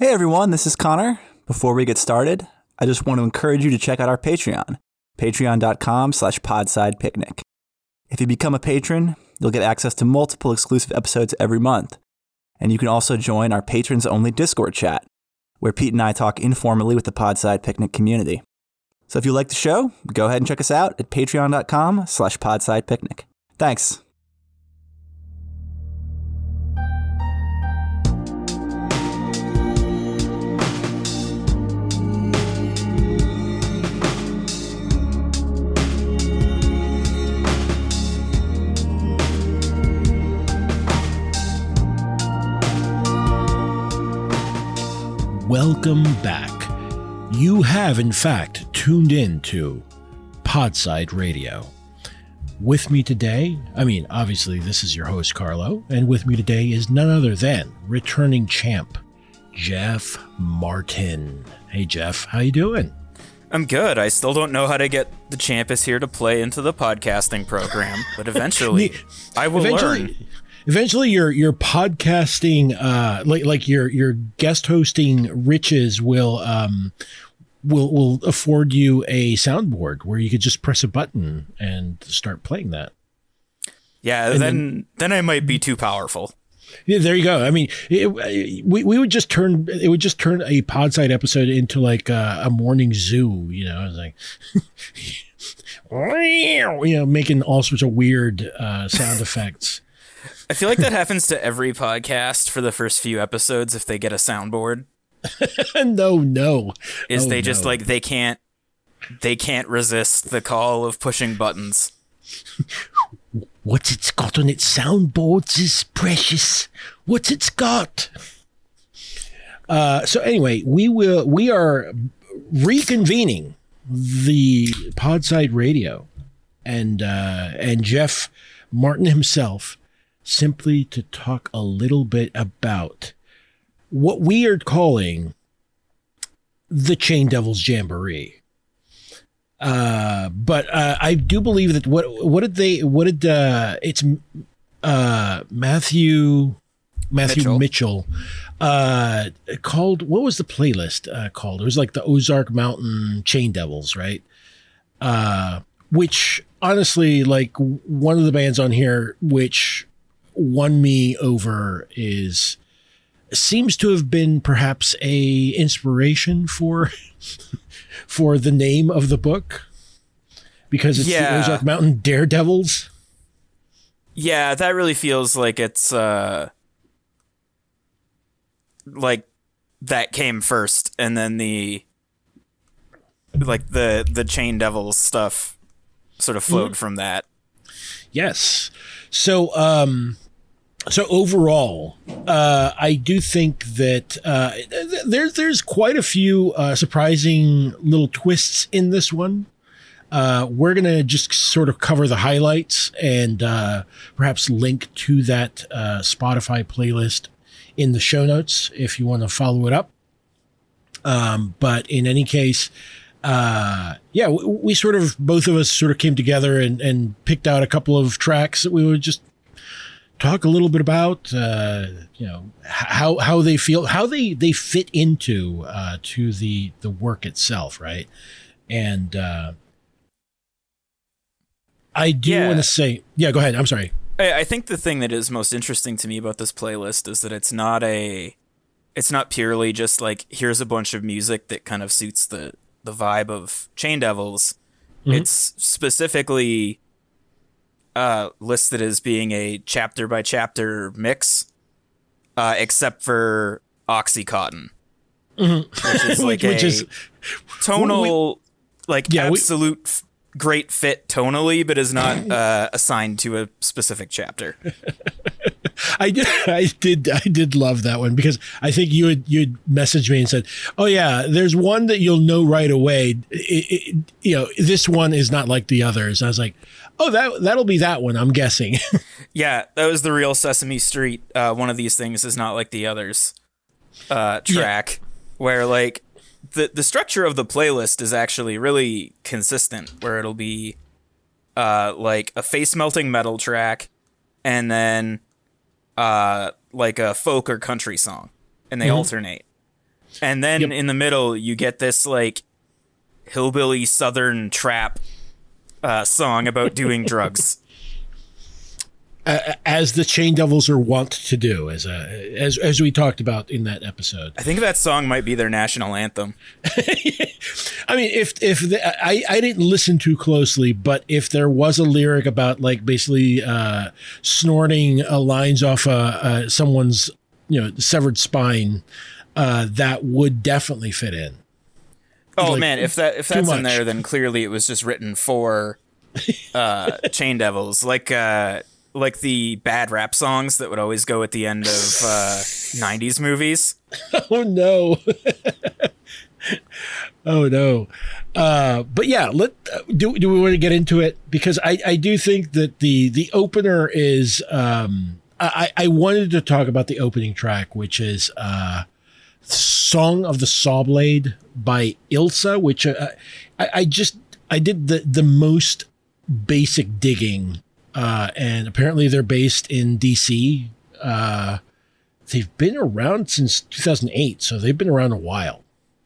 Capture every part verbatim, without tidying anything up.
Hey everyone, this is Connor. Before we get started, I just want to encourage you to check out our Patreon, patreon.com slash podsidepicnic. If you become a patron, you'll get access to multiple exclusive episodes every month. And you can also join our patrons-only Discord chat, where Pete and I talk informally with the Podside Picnic community. So if you like the show, go ahead and check us out at patreon.com slash podsidepicnic. Thanks. Welcome back. You have, in fact, tuned in to Podside Radio. With me today, I mean, obviously, this is your host, Carlo, and with me today is none other than returning champ, Jeff Martin. Hey, Jeff, how you doing? I'm good. I still don't know how to get the champ is here to play into the podcasting program, but eventually I will eventually, learn. Eventually, your your podcasting, uh, like like your your guest hosting riches will um will will afford you a soundboard where you could just press a button and start playing that. Yeah, then, then then I might be too powerful. Yeah, there you go. I mean, it, we we would just turn it would just turn a Podside episode into like a, a morning zoo. You know, it's like you know, making all sorts of weird uh, sound effects. I feel like that happens to every podcast for the first few episodes if they get a soundboard. no, no. Is oh, they just no. like they can't they can't resist the call of pushing buttons. What it's got on its soundboards is precious. What it's got. Uh, so anyway, we will we are reconvening the Podside Radio, and uh, and Jeff Martin himself, simply to talk a little bit about what we are calling the Chain Devils Jamboree. Uh, but uh, I do believe that what what did they what did uh, it's uh, Matthew Matthew Mitchell, Mitchell uh, called what was the playlist uh, called? It was like the Ozark Mountain Chain Devils, right? Uh, which honestly, like one of the bands on here, which won me over is seems to have been perhaps a inspiration for for the name of the book, because it's yeah. the Ozark Mountain Daredevils. Yeah, that really feels like it's uh like that came first, and then the like the the Chain Devils stuff sort of flowed mm. from that. Yes. So um So overall, uh, I do think that uh, th- there's there's quite a few uh, surprising little twists in this one. Uh, we're gonna just sort of cover the highlights and uh, perhaps link to that uh, Spotify playlist in the show notes if you want to follow it up. Um, but in any case, uh, yeah, we, we sort of both of us sort of came together and, and picked out a couple of tracks that we would just talk a little bit about, uh, you know, how how they feel, how they, they fit into uh, to the the work itself, right? And uh, I do yeah. want to say, yeah, go ahead. I'm sorry. I, I think the thing that is most interesting to me about this playlist is that it's not a, it's not purely just like here's a bunch of music that kind of suits the the vibe of Chain Devils. Mm-hmm. It's specifically Uh, listed as being a chapter by chapter mix, uh, except for Oxycontin, mm-hmm. which is like which, which a is, tonal, we, like yeah, absolute we, f- great fit tonally, but is not uh, assigned to a specific chapter. I did, I did, I did love that one, because I think you had you had messaged me and said, "Oh yeah, there's one that you'll know right away. It, it, you know, this one is not like the others." I was like, "Oh, that that'll be that one, I'm guessing." Yeah, that was the real Sesame Street. Uh, one of these things is not like the others. Uh, track yeah. where like the the structure of the playlist is actually really consistent, where it'll be uh like a face melting metal track, and then uh like a folk or country song, and they mm-hmm. alternate. And then Yep. in the middle, you get this like hillbilly southern trap uh, song about doing drugs. Uh, as the Chain Devils are wont to do, as a, as as we talked about in that episode. I think that song might be their national anthem. I mean, if if the, I I didn't listen too closely, but if there was a lyric about like basically uh, snorting uh, lines off uh, uh, someone's you know severed spine, uh, that would definitely fit in. Oh Like, man, if that if too that's in much. there, then clearly it was just written for uh, Chain Devils, like uh, like the bad rap songs that would always go at the end of uh, nineties movies. Oh no. Oh no. Uh, but yeah, let uh, do do we want to get into it? Because I, I do think that the the opener is um I, I wanted to talk about the opening track, which is uh Song of the Sawblade by Ilsa, which uh, I, I just I did the the most basic digging, uh, and apparently they're based in D C. Uh, they've been around since two thousand eight, so they've been around a while.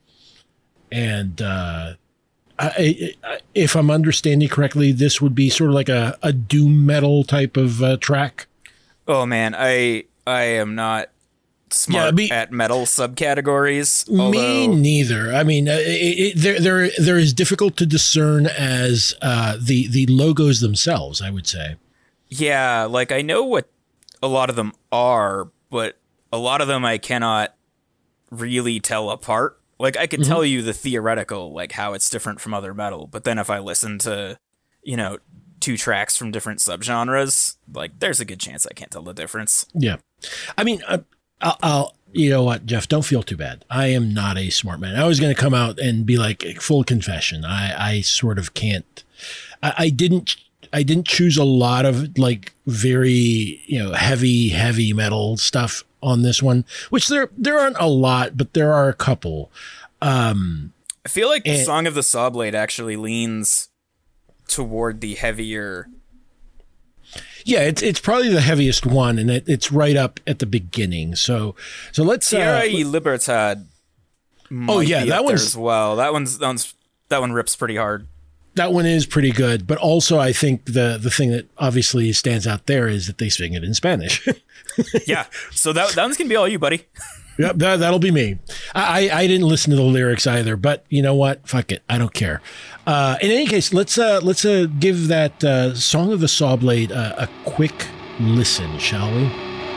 And uh, I, I, if I'm understanding correctly, this would be sort of like a, a doom metal type of uh, track. Oh man, I I am not smart Yeah, me- at metal subcategories. Me Although, neither. I mean, uh, it, it, they're they're they're as difficult to discern as uh, the the logos themselves, I would say. yeah, like I know what a lot of them are, but a lot of them I cannot really tell apart. Like I could Mm-hmm. tell you the theoretical, like how it's different from other metal, but then if I listen to, you know, two tracks from different subgenres, like there's a good chance I can't tell the difference. Yeah, I mean, uh, I'll, I'll you know what, Jeff, don't feel too bad. I am not a smart man. I was going to come out and be like, full confession. I I sort of can't. I, I didn't. I didn't choose a lot of like very you know heavy heavy metal stuff on this one, which there there aren't a lot, but there are a couple. Um, I feel like the And- Song of the Sawblade actually leans toward the heavier. yeah, it's it's probably the heaviest one, and it, it's right up at the beginning. So so let's. Tierra Uh, y Libertad. Oh, might yeah, be that up there one's- as well. That one's that one's that one rips pretty hard. that one is pretty good, but also I think the the thing that obviously stands out there is that they sing it in Spanish. Yeah, so that that one's gonna be all you, buddy. Yep, that, that'll be me. I, I didn't listen to the lyrics either, but you know what? Fuck it, I don't care. Uh, in any case, let's uh, let's uh, give that uh, Song of the Sawblade uh, a quick listen, shall we?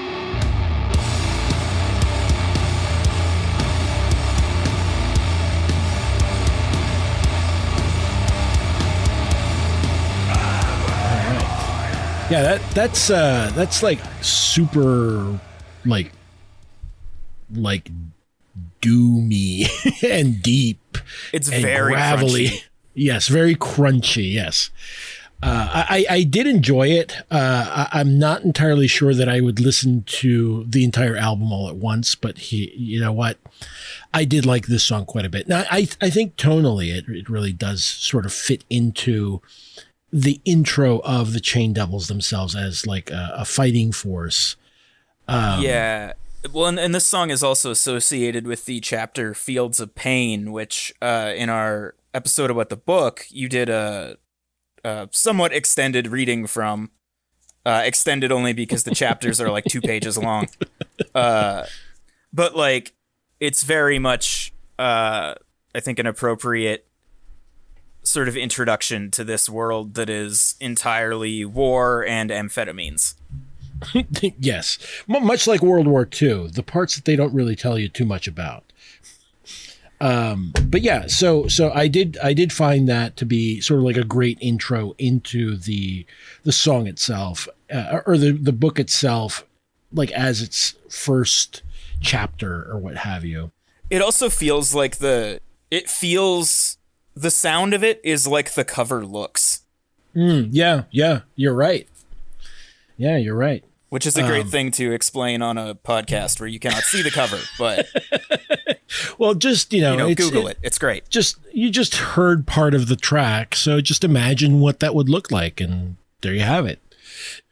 Yeah, that that's uh that's like super like like doomy and deep It's and very gravelly. crunchy. Yes, very crunchy. Yes. Uh, I, I did enjoy it. Uh, I, I'm not entirely sure that I would listen to the entire album all at once, but he, you know what? I did like this song quite a bit. Now, I I think tonally it, it really does sort of fit into the intro of the Chain Devils themselves as like a, a fighting force. Um, Yeah. Well, and, and this song is also associated with the chapter Fields of Pain, which uh, in our episode about the book, you did a, a somewhat extended reading from. Uh, extended only because the chapters are like two pages long. Uh, but like, it's very much, uh, I think, an appropriate sort of introduction to this world that is entirely war and amphetamines. Yes. M- much like World War Two, the parts that they don't really tell you too much about. Um, but yeah, so so I did I did find that to be sort of like a great intro into the the song itself, uh, or the the book itself, like as its first chapter or what have you. It also feels like the it feels the sound of it is like the cover looks, Mm, yeah, yeah, you're right. Yeah, you're right. which is a great Um, thing to explain on a podcast where you cannot see the cover, but Well, just you know, you know, it's, Google it. It's great. Just you just heard part of the track, so just imagine what that would look like, and there you have it.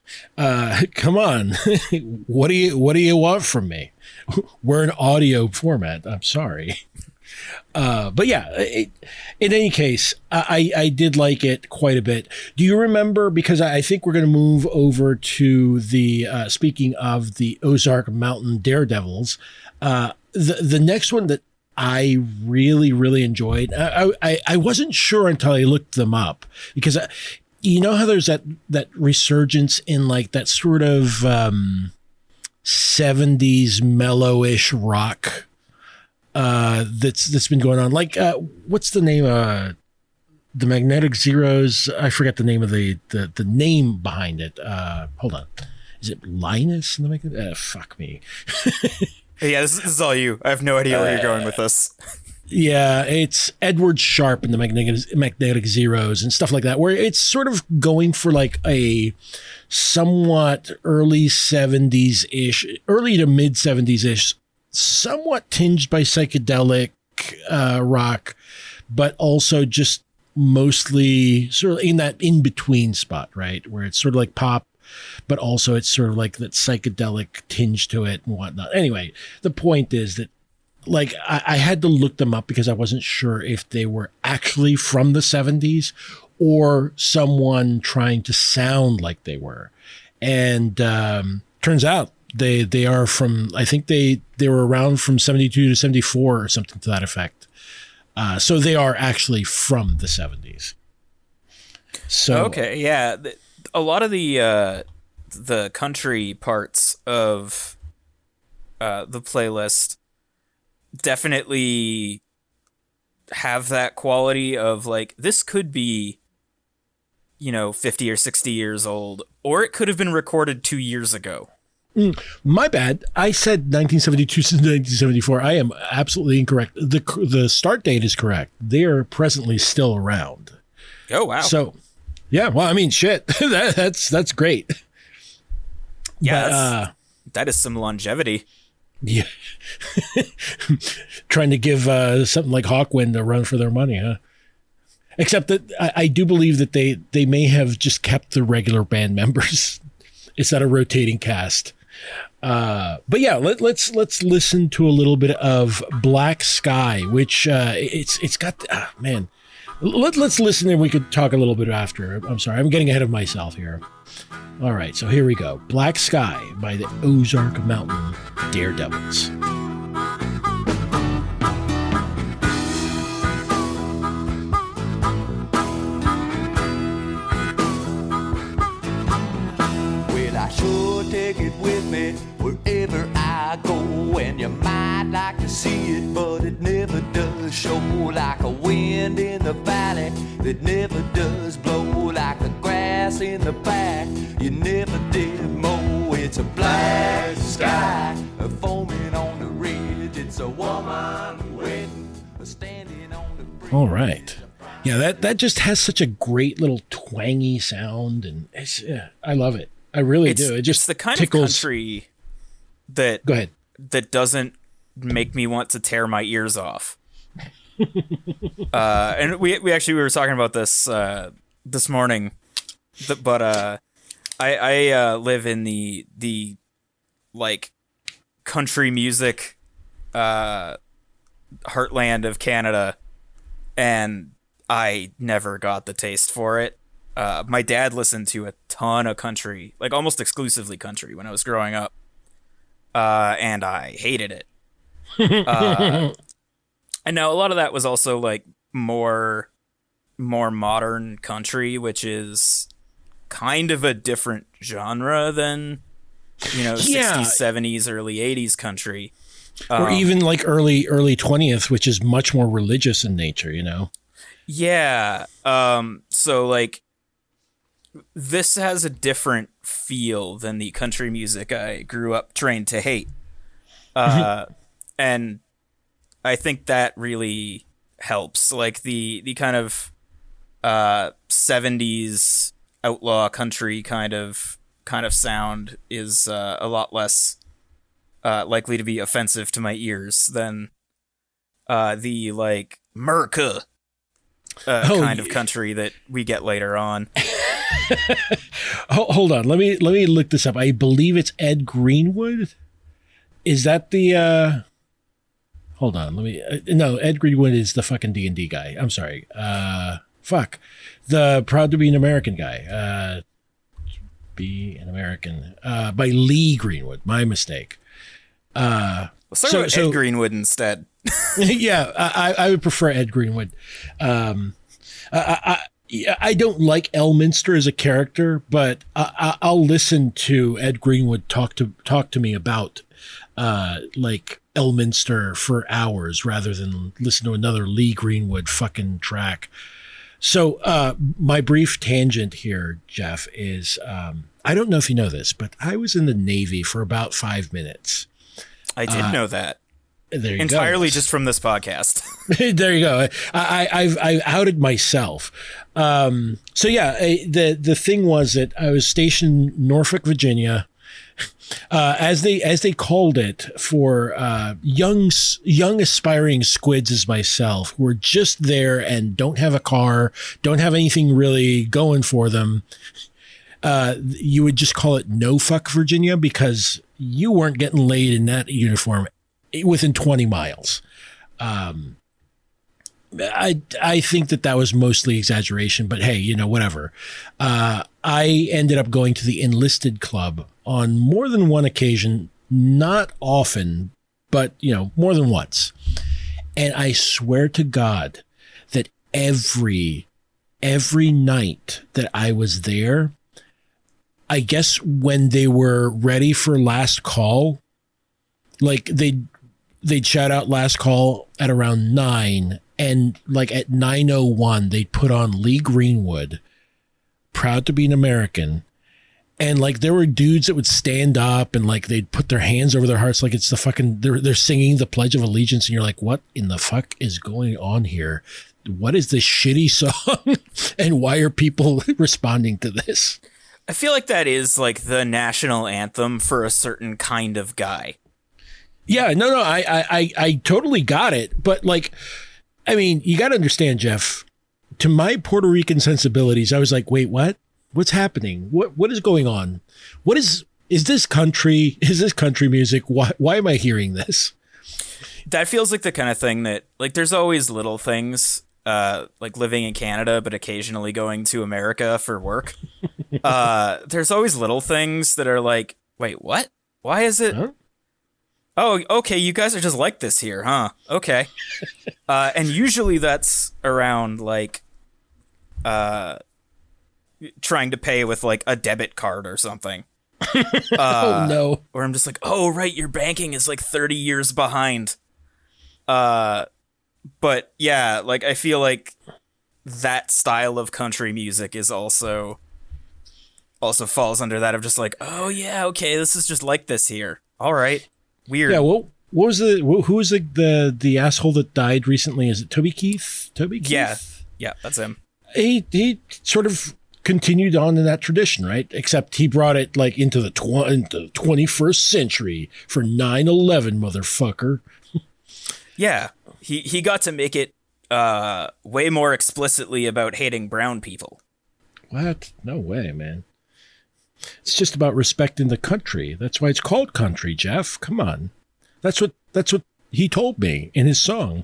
Uh, come on. What do you what do you want from me? We're an audio format. I'm sorry. Uh, but yeah, it, in any case, I, I did like it quite a bit. Do you remember, because I think we're going to move over to the, uh, speaking of the Ozark Mountain Daredevils, uh, the, the next one that I really, really enjoyed, I, I, I wasn't sure until I looked them up, because I, you know how there's that, that resurgence in like that sort of um, seventies mellowish rock uh, that's that's been going on. Like, uh, what's the name? Uh, the Magnetic Zeros. I forget the name of the the, the name behind it. Uh, hold on, is it Linus? And the Magnetic? Uh, fuck me. Yeah, this, this is all you. I have no idea where uh, you're going with this. Yeah, it's Edward Sharpe and the Magnetic, Magnetic Zeros and stuff like that, where it's sort of going for like a somewhat early seventies-ish, early to mid-seventies-ish, somewhat tinged by psychedelic uh, rock, but also just mostly sort of in that in-between spot, right? Where it's sort of like pop, but also it's sort of like that psychedelic tinge to it and whatnot. Anyway, the point is that like I, I had to look them up because I wasn't sure if they were actually from the seventies or someone trying to sound like they were. And um, turns out they they are from, I think they, they were around from seventy-two to seventy-four or something to that effect. Uh, so they are actually from the seventies. So okay, yeah. A lot of the uh, the country parts of uh, the playlist definitely have that quality of like, this could be, you know, fifty or sixty years old, or it could have been recorded two years ago. Mm, my bad. I said nineteen seventy-two to nineteen seventy-four. I am absolutely incorrect. The the start date is correct. They are presently still around. Oh, wow. So, yeah, well, I mean, shit. that, that's that's great. Yeah, but, uh, that is some longevity. Yeah. Trying to give uh, something like Hawkwind a run for their money, huh? Except that I, I do believe that they, they may have just kept the regular band members. It's not a rotating cast. Uh, but yeah, let, let's let's listen to a little bit of Black Sky, which uh, it's it's got uh, man. Let, let's listen and we could talk a little bit after. I'm sorry, I'm getting ahead of myself here. All right, so here we go. Black Sky by the Ozark Mountain Daredevils. Well, I sure take it with me wherever I go, and you might like to see it, but it never does show, like a wind in the valley that never does blow, like the grass in the back you never did mow. It's a black sky foaming on the ridge. It's a woman waiting, standing on the bridge. All right. Yeah, that, that just has such a great little twangy sound, and it's, yeah, I love it. I really it's, do. It just it's the kind tickles. of country that Go ahead. that doesn't make me want to tear my ears off. uh, and we we actually we were talking about this uh, this morning, but uh, I I uh, live in the the like country music uh, heartland of Canada, and I never got the taste for it. Uh, my dad listened to a ton of country, like almost exclusively country, when I was growing up, uh, and I hated it. Uh, and now a lot of that was also like more, more modern country, which is kind of a different genre than, you know, Yeah. sixties, seventies, early eighties country. Or Um, even like early early twentieth, which is much more religious in nature, you know? Yeah. Um, so like this has a different feel than the country music I grew up trained to hate. Uh, and I think that really helps. Like the, the kind of uh, seventies outlaw country kind of kind of sound is uh, a lot less uh, likely to be offensive to my ears than uh, the like Merca uh, Oh, kind of yeah. country that we get later on. Hold on, let me let me look this up. I believe it's Ed Greenwood. Is that the? uh Hold on, let me. Uh, no, Ed Greenwood is the fucking D and D guy. I'm sorry. Uh, fuck, the Proud to Be an American guy. Uh, be an American uh, by Lee Greenwood. My mistake. Uh, Let's talk so, about so, Ed Greenwood instead. yeah, I, I would prefer Ed Greenwood. Um, I, I I don't like Elminster as a character, but I, I'll listen to Ed Greenwood talk to talk to me about uh, like Elminster for hours rather than listen to another Lee Greenwood fucking track. So uh, my brief tangent here, Jeff, is um, I don't know if you know this, but I was in the Navy for about five minutes. I did uh, know that. There you Entirely go. just from this podcast. There you go. I, I, I've I've outed myself. Um, so yeah, I, the the thing was that I was stationed in Norfolk, Virginia, uh, as they as they called it for uh, young young aspiring squids as myself who are just there and don't have a car, don't have anything really going for them. Uh, you would just call it No Fuck Virginia because you weren't getting laid in that uniform within twenty miles. Um, I, I think that that was mostly exaggeration, but hey, you know, whatever. Uh, I ended up going to the enlisted club on more than one occasion, not often, but you know, more than once. And I swear to God that every, every night that I was there, I guess when they were ready for last call, like they'd, they'd shout out last call at around nine, and like at nine oh one, they'd put on Lee Greenwood, Proud to Be an American. And like there were dudes that would stand up and like they'd put their hands over their hearts like it's the fucking, they're, they're singing the Pledge of Allegiance. And you're like, what in the fuck is going on here? What is this shitty song? And why are people responding to this? I feel like that is like the national anthem for a certain kind of guy. Yeah, no, no, I, I, I, I totally got it. But like, I mean, you got to understand, Jeff, to my Puerto Rican sensibilities, I was like, wait, what? What's happening? What, what is going on? What is, is this country? Is this country music? Why, why am I hearing this? That feels like the kind of thing that like, there's always little things, uh, like living in Canada, but occasionally going to America for work. uh, there's always little things that are like, wait, what? Why is it? Huh? Oh, okay, you guys are just like this here, huh? Okay. Uh, and usually that's around, like, uh, trying to pay with, like, a debit card or something. Uh, oh, no. Or I'm just like, oh, right, your banking is, like, thirty years behind. Uh, but, yeah, like, I feel like that style of country music is also, also falls under that of just like, oh, yeah, okay, this is just like this here. All right. Weird. Yeah. Well, what was the who was the, the the asshole that died recently? Is it Toby Keith? Toby Keith? Yeah. Yeah, that's him. He he sort of continued on in that tradition, right? Except he brought it like into the tw- into twenty-first century for nine eleven, motherfucker. Yeah. He he got to make it uh way more explicitly about hating brown people. What? No way, man. It's just about respecting the country. That's why it's called country, Jeff. Come on. That's what that's what he told me in his song.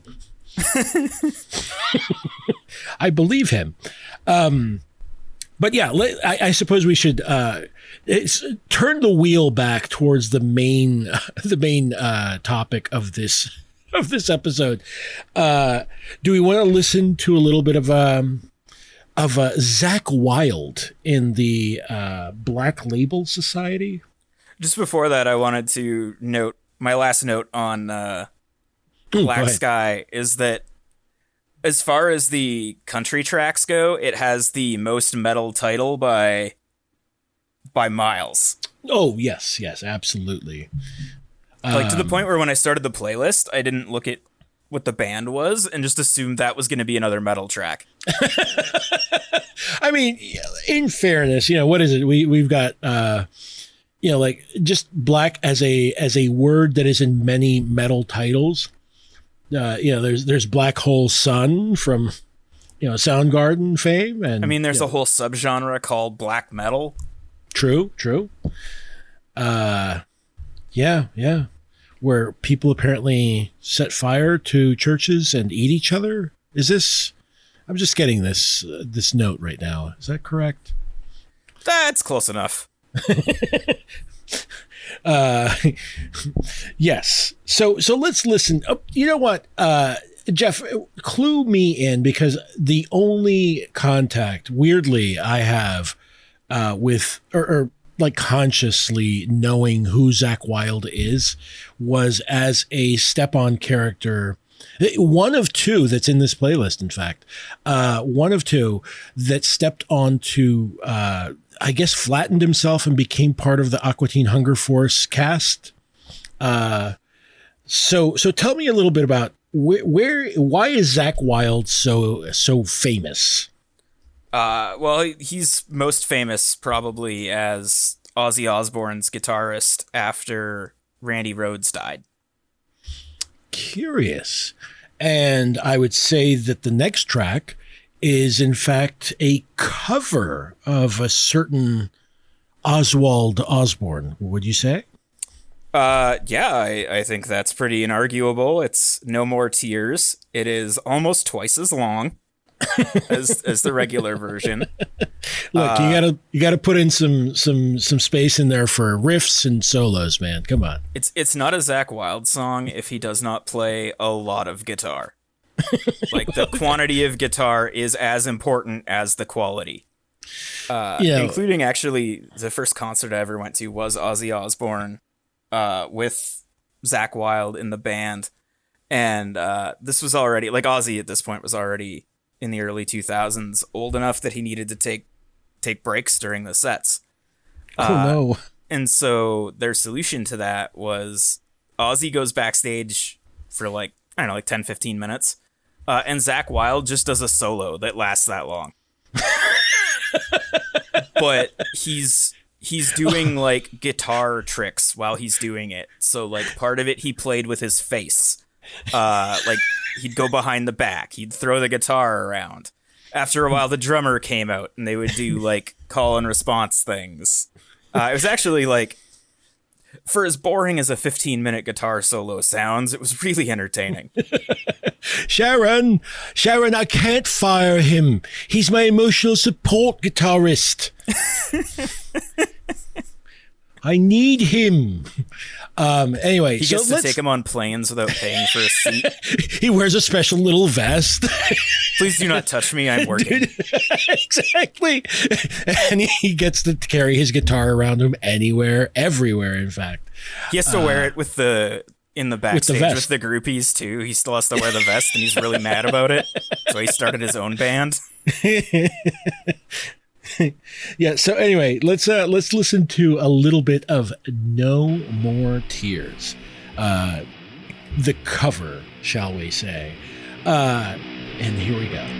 I believe him. Um, but yeah, I, I suppose we should uh, turn the wheel back towards the main the main uh, topic of this of this episode. Uh, do we want to listen to a little bit of um, of uh, Zakk Wylde in the uh, Black Label Society? Just before that, I wanted to note my last note on uh, Black Sky is that as far as the country tracks go, it has the most metal title by by miles. Oh, yes, yes, absolutely. Like um, to the point Um, where when I started the playlist, I didn't look at what the band was and just assumed that was going to be another metal track. I mean, in fairness, you know, what is it? We we've got uh, you know, like just black as a as a word that is in many metal titles. Uh, you know, there's there's Black Hole Sun from you know, Soundgarden fame. And I mean, there's you a know, whole subgenre called black metal. True, true. Uh, yeah, yeah. Where people apparently set fire to churches and eat each other. Is this? I'm just getting this uh, this note right now. Is that correct? That's close enough. uh, yes. So so let's listen. Oh, you know what, uh, Jeff? Clue me in, because the only contact, weirdly, I have uh, with or. or like consciously knowing who Zakk Wylde is was as a step-on character, one of two that's in this playlist, in fact, uh, one of two that stepped on to, uh, I guess, flattened himself and became part of the Aqua Teen Hunger Force cast. Uh, so, so tell me a little bit about where, where why is Zakk Wylde so, so famous? Uh, well, he's most famous probably as Ozzy Osbourne's guitarist after Randy Rhoads died. Curious. And I would say that the next track is, in fact, a cover of a certain Oswald Osborne, would you say? Uh, yeah, I, I think that's pretty inarguable. It's No More Tears. It is almost twice as long as as the regular version. Look, uh, you gotta you gotta put in some some some space in there for riffs and solos, man. Come on. It's it's not a Zakk Wylde song if he does not play a lot of guitar. Like, the quantity of guitar is as important as the quality. Uh, you know, including, actually, the first concert I ever went to was Ozzy Osbourne uh, with Zakk Wylde in the band. And uh, this was already, like, Ozzy at this point was already in the early two thousands, old enough that he needed to take take breaks during the sets. oh Uh, no. And so their solution to that was Ozzy goes backstage for like, I don't know, like ten, fifteen minutes. Uh, and Zakk Wylde just does a solo that lasts that long. But he's he's doing like guitar tricks while he's doing it. So like part of it he played with his face. Uh, like he'd go behind the back, he'd throw the guitar around. After a while, the drummer came out and they would do like call and response things. Uh, it was actually like, for as boring as a fifteen minute guitar solo sounds, it was really entertaining. Sharon, Sharon, I can't fire him. He's my emotional support guitarist. I need him. Um, anyway, He so gets to let's- take him on planes without paying for a seat. he wears a special little vest. Please do not touch me, I'm working. Exactly. And he gets to carry his guitar around him anywhere, everywhere, in fact. He has to wear it with the in the backstage vest. with the groupies too. He still has to wear the vest, and he's really mad about it. So he started his own band. Yeah, so anyway, let's uh let's listen to a little bit of No More Tears. Uh the cover, shall we say. Uh and here we go.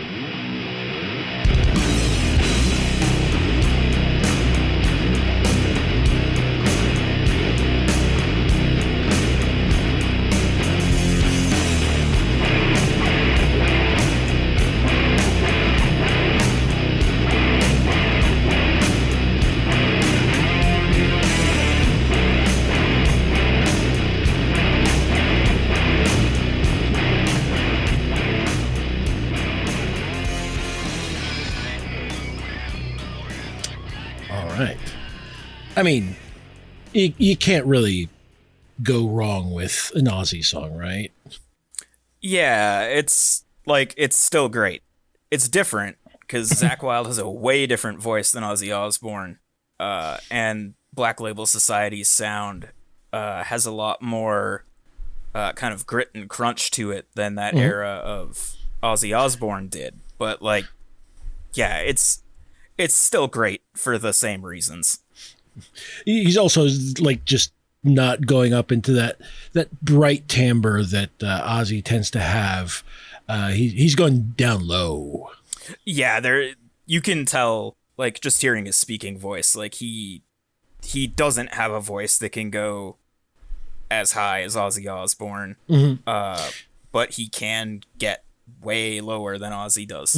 Right. I mean, you, you can't really go wrong with an Ozzy song, right? Yeah, it's like, it's still great. It's different because Zakk Wylde has a way different voice than Ozzy Osbourne, uh, and Black Label Society's sound uh, has a lot more uh, kind of grit and crunch to it than that Mm-hmm. era of Ozzy Osbourne did. But like, yeah, it's it's still great for the same reasons. He's also like just not going up into that that bright timbre that uh, Ozzy tends to have. Uh, he, he's going down low. Yeah, there you can tell, like, just hearing his speaking voice, like he he doesn't have a voice that can go as high as Ozzy Osbourne, Mm-hmm. uh, but he can get way lower than Ozzy does. Mm-hmm.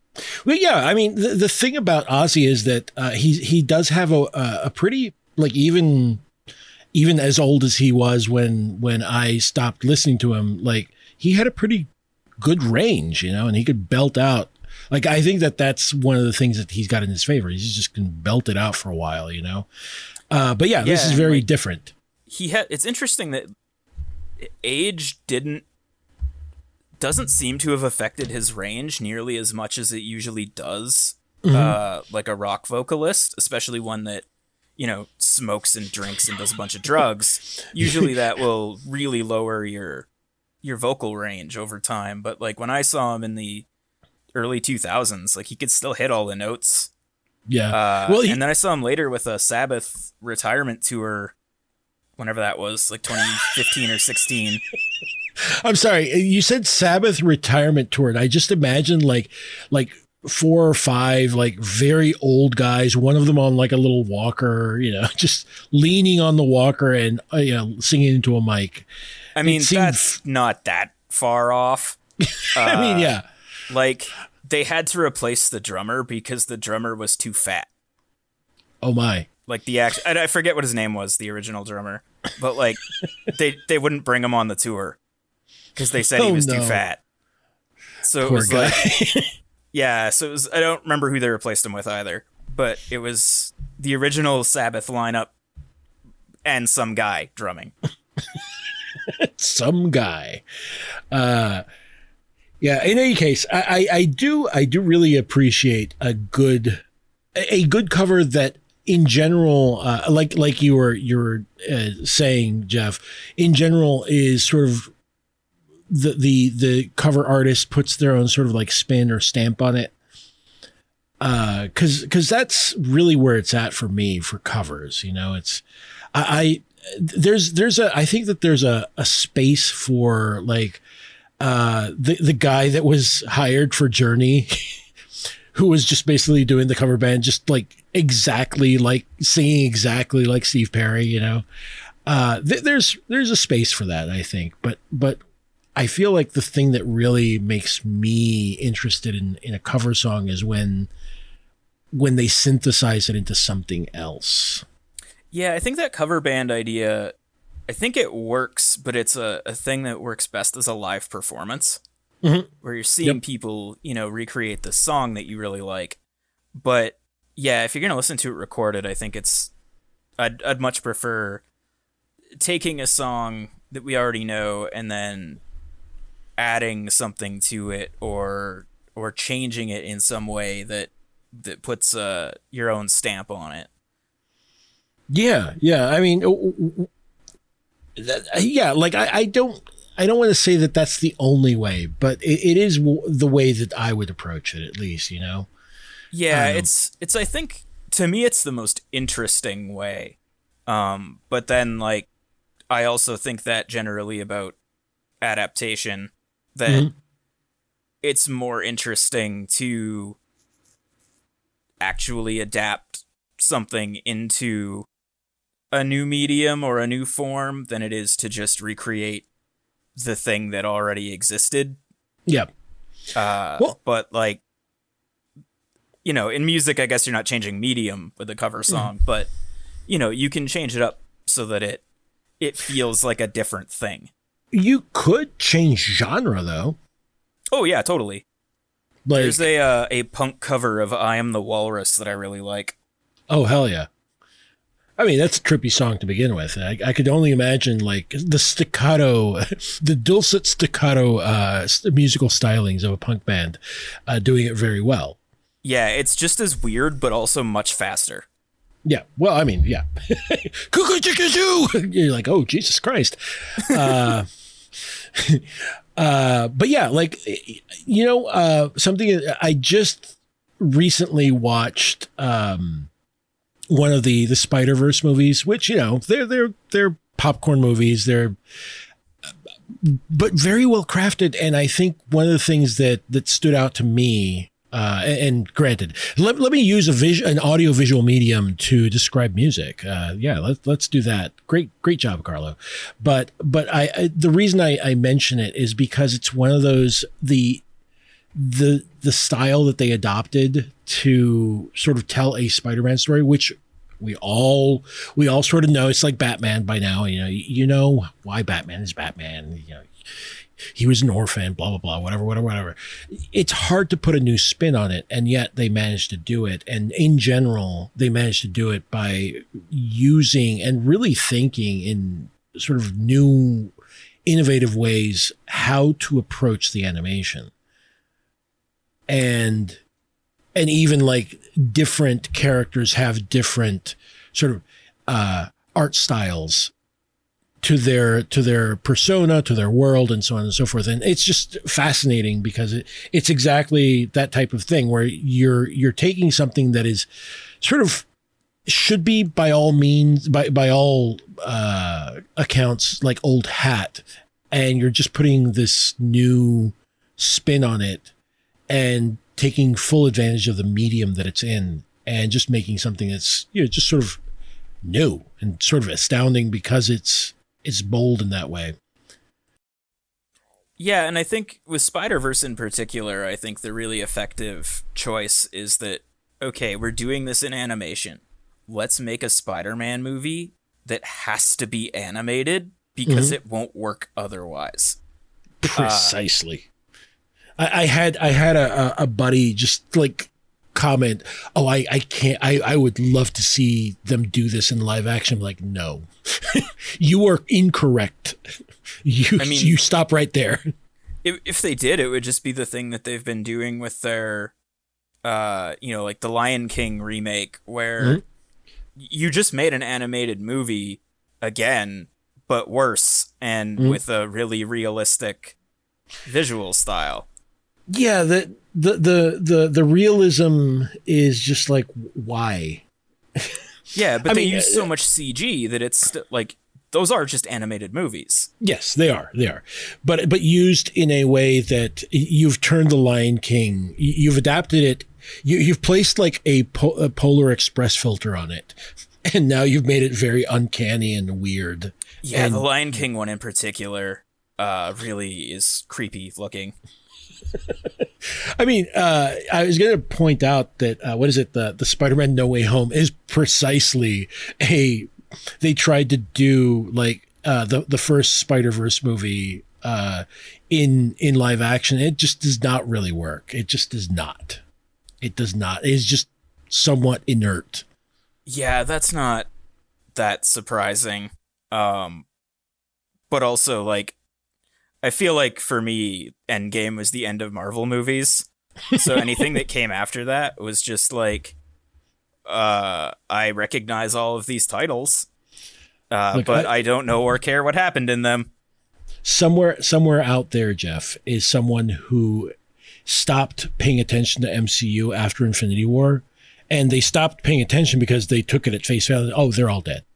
Well, yeah, I mean, the, the thing about Ozzy is that uh, he he does have a a pretty, like, even even as old as he was when when I stopped listening to him, like, he had a pretty good range, you know, and he could belt out. Like, I think that that's one of the things that he's got in his favor. He's just can belt it out for a while, you know. Uh, but yeah, yeah, this is very like, different. He had. It's interesting that age didn't. doesn't seem to have affected his range nearly as much as it usually does. Mm-hmm. Uh, like a rock vocalist, especially one that, you know, smokes and drinks and does a bunch of drugs. Usually that will really lower your your vocal range over time. But like when I saw him in the early two thousands, like he could still hit all the notes. Yeah. Uh, well, he- and then I saw him later with a Sabbath retirement tour, whenever that was, like twenty fifteen or sixteen. I'm sorry, you said Sabbath retirement tour. And I just imagine like like four or five like very old guys, one of them on like a little walker, you know, just leaning on the walker and uh, you know, singing into a mic. I mean, seemed... that's not that far off. uh, I mean, yeah. Like they had to replace the drummer because the drummer was too fat. Oh my. Like the act, I forget what his name was, the original drummer, but like they they wouldn't bring him on the tour. Because they said oh, he was no. too fat. So Poor it was guy. like, yeah, so it was, I don't remember who they replaced him with either, but it was the original Sabbath lineup and some guy drumming. Some guy. Uh, yeah, in any case, I, I, I do, I do really appreciate a good, a good cover that in general, uh, like, like you were, you were uh, saying, Jeff, in general is sort of, the the the cover artist puts their own sort of like spin or stamp on it, uh because because that's really where it's at for me for covers. You know, it's I, I there's there's a I think that there's a a space for like uh the the guy that was hired for Journey who was just basically doing the cover band just like exactly like singing exactly like Steve Perry, you know. Uh th- there's there's a space for that, I think, but but I feel like the thing that really makes me interested in, in a cover song is when when they synthesize it into something else. Yeah, I think that cover band idea, I think it works, but it's a, a thing that works best as a live performance, mm-hmm. where you're seeing yep. people, you know, recreate the song that you really like. But yeah, if you're going to listen to it recorded, I think it's, I'd, I'd much prefer taking a song that we already know and then adding something to it or or changing it in some way that that puts uh your own stamp on it. Yeah, yeah. I mean, that, yeah. Like I, I don't, I don't want to say that that's the only way, but it, it is the way that I would approach it, at least. You know. Yeah, um, it's it's. I think to me, it's the most interesting way. Um, but then, like, I also think that generally about adaptation. That mm-hmm. it's more interesting to actually adapt something into a new medium or a new form than it is to just recreate the thing that already existed. Yeah. Uh, well, but like, you know, in music, I guess you're not changing medium with a cover song, mm-hmm. but you know, you can change it up so that it it feels like a different thing. You could change genre, though. Oh yeah, totally. Like, There's a uh, a punk cover of "I Am the Walrus" that I really like. Oh hell yeah! I mean, that's a trippy song to begin with. I, I could only imagine like the staccato, the dulcet staccato uh, musical stylings of a punk band uh, doing it very well. Yeah, it's just as weird, but also much faster. Yeah, well, I mean, yeah. Cuckoo chicka choo! You're like, oh, Jesus Christ. Uh, uh, but yeah, like, you know, uh, something I just recently watched um, one of the, the Spider-Verse movies, which, you know, they're, they're, they're popcorn movies. They're, but very well crafted. And I think one of the things that, that stood out to me, Uh, and granted, let, let me use a vis- an audio visual medium to describe music. Uh, yeah, let's let's do that. Great, great job, Carlo. But but I, I the reason I, I mention it is because it's one of those the the the style that they adopted to sort of tell a Spider-Man story, which we all we all sort of know. It's like Batman by now. You know, you know why Batman is Batman. You know, he was an orphan, blah, blah, blah, whatever, whatever, whatever. It's hard to put a new spin on it, and yet they managed to do it. And in general, they managed to do it by using and really thinking in sort of new, innovative ways how to approach the animation. And and even like different characters have different sort of uh, art styles to their to their persona, to their world, and so on and so forth. And it's just fascinating because it, it's exactly that type of thing where you're you're taking something that is sort of should be by all means by by all uh, accounts like old hat, and you're just putting this new spin on it and taking full advantage of the medium that it's in and just making something that's, you know, just sort of new and sort of astounding because it's it's bold in that way. Yeah, and I think with Spider-Verse in particular, I think the really effective choice is that, okay, we're doing this in animation. Let's make a Spider-Man movie that has to be animated because mm-hmm. it won't work otherwise. Precisely. Uh, I, I had I had a, a buddy just like comment, oh, I, I can't, I, I would love to see them do this in live action. I'm like, no, you are incorrect. You, I mean, you stop right there. If, if they did, it would just be the thing that they've been doing with their, uh, you know, like the Lion King remake, where mm-hmm. you just made an animated movie again, but worse, and mm-hmm. with a really realistic visual style. Yeah, the the the the, the realism is just like, why? Yeah, but I they mean, use so much C G that it's st- like those are just animated movies. Yes, they are. They are, but but used in a way that you've turned the Lion King. You've adapted it. You, you've placed like a, po- a Polar Express filter on it, and now you've made it very uncanny and weird. Yeah, and, the Lion King one in particular uh, really is creepy looking. I mean, uh, I was going to point out that, uh, what is it? The, the Spider-Man No Way Home is precisely a, they tried to do like, uh, the, the first Spider-Verse movie, uh, in, in live action. It just does not really work. It just does not. It does not. It's just somewhat inert. Yeah, that's not that surprising. Um, but also like, I feel like for me, Endgame was the end of Marvel movies. So anything that came after that was just like, uh, I recognize all of these titles, uh, Look, but I, I don't know or care what happened in them. Somewhere, somewhere out there, Jeff, is someone who stopped paying attention to M C U after Infinity War, and they stopped paying attention because they took it at face value. Oh, they're all dead.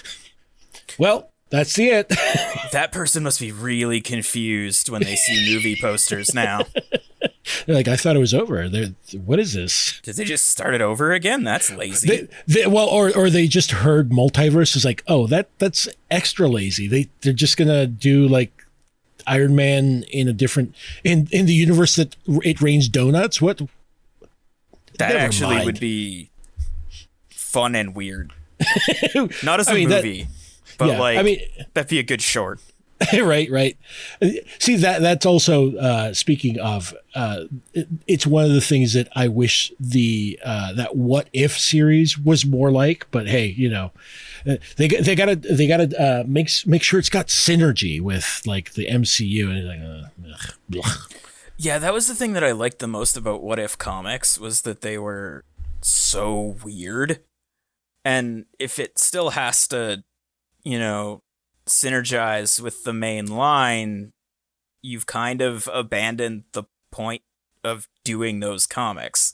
Well, that's the it. That person must be really confused when they see movie posters now. They're like, I thought it was over. They're, what is this? Did they just start it over again? That's lazy. They, they, well, or or they just heard multiverse is like, oh, that that's extra lazy. They they're just gonna do like Iron Man in a different in in the universe that it rains donuts. What? That Never actually mind. would be fun and weird. Not as a I mean, movie. That, But yeah, like, I mean, that'd be a good short. right, right. See, that that's also, uh, speaking of, uh, it, it's one of the things that I wish the, uh, that What If series was more like, but hey, you know, they, they gotta, they gotta, uh, make, make sure it's got synergy with like the M C U and like, uh, ugh, ugh. Yeah, that was the thing that I liked the most about What If comics was that they were so weird. And if it still has to, you know, synergize with the main line, you've kind of abandoned the point of doing those comics.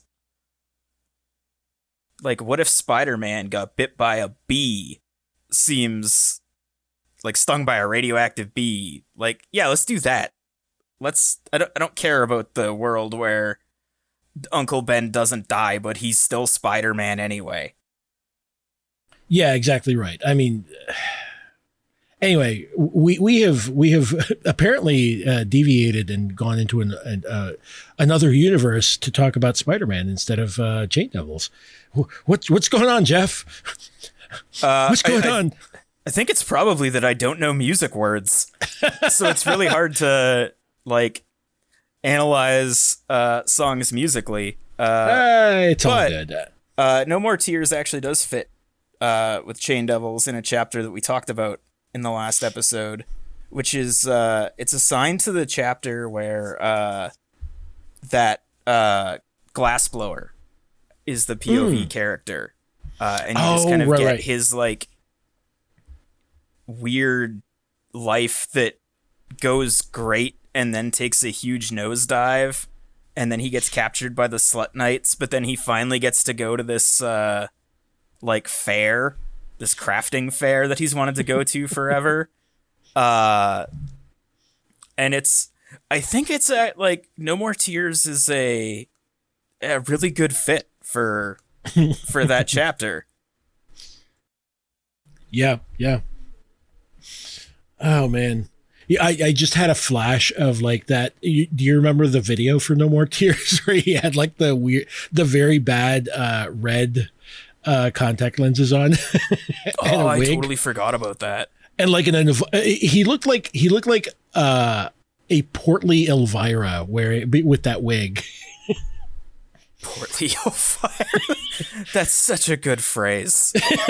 Like, what if Spider-Man got bit by a bee? Seems like stung by a radioactive bee. Like, yeah, let's do that. Let's, I don't, I don't care about the world where Uncle Ben doesn't die, but he's still Spider-Man anyway. Yeah, exactly right. I mean, Anyway, we we have we have apparently uh, deviated and gone into an, an uh, another universe to talk about Spider-Man instead of uh, Chain Devils. What's what's going on, Jeff? Uh, what's going I, I, on? I think it's probably that I don't know music words, so it's really hard to like analyze uh, songs musically. Uh, uh, it's all but, good. Uh, No More Tears actually does fit uh, with Chain Devils in a chapter that we talked about in the last episode, which is uh, it's assigned to the chapter where uh, that uh, Glassblower is the P O V mm. character, uh, and you oh, just kind of right, get right. his like weird life that goes great and then takes a huge nosedive, and then he gets captured by the Slut Knights, but then he finally gets to go to this uh, like fair, this crafting fair that he's wanted to go to forever. Uh, and it's, I think it's a, like No More Tears is a a really good fit for for that chapter. Yeah, yeah. Oh man. Yeah, I, I just had a flash of like that. You, do you remember the video for No More Tears where he had like the weird, the very bad uh, red uh, contact lenses on? Oh, I totally forgot about that. And like an, he looked like he looked like uh, a portly Elvira wearing with that wig. Portly Elvira. That's such a good phrase.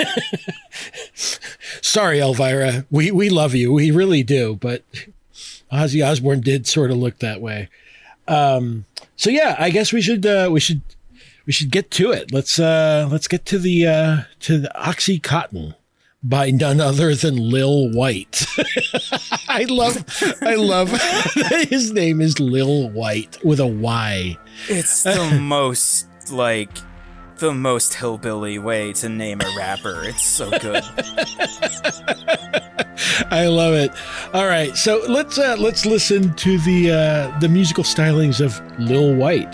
Sorry, Elvira. We we love you. We really do. But Ozzy Osbourne did sort of look that way. Um, so yeah, I guess we should uh, we should we should get to it. Let's uh, let's get to the uh, to the Oxycontin by none other than Lil White. I love I love his name is Lil White with a Y. It's the most like the most hillbilly way to name a rapper. It's so good. I love it. All right, so let's uh, let's listen to the uh, the musical stylings of Lil White.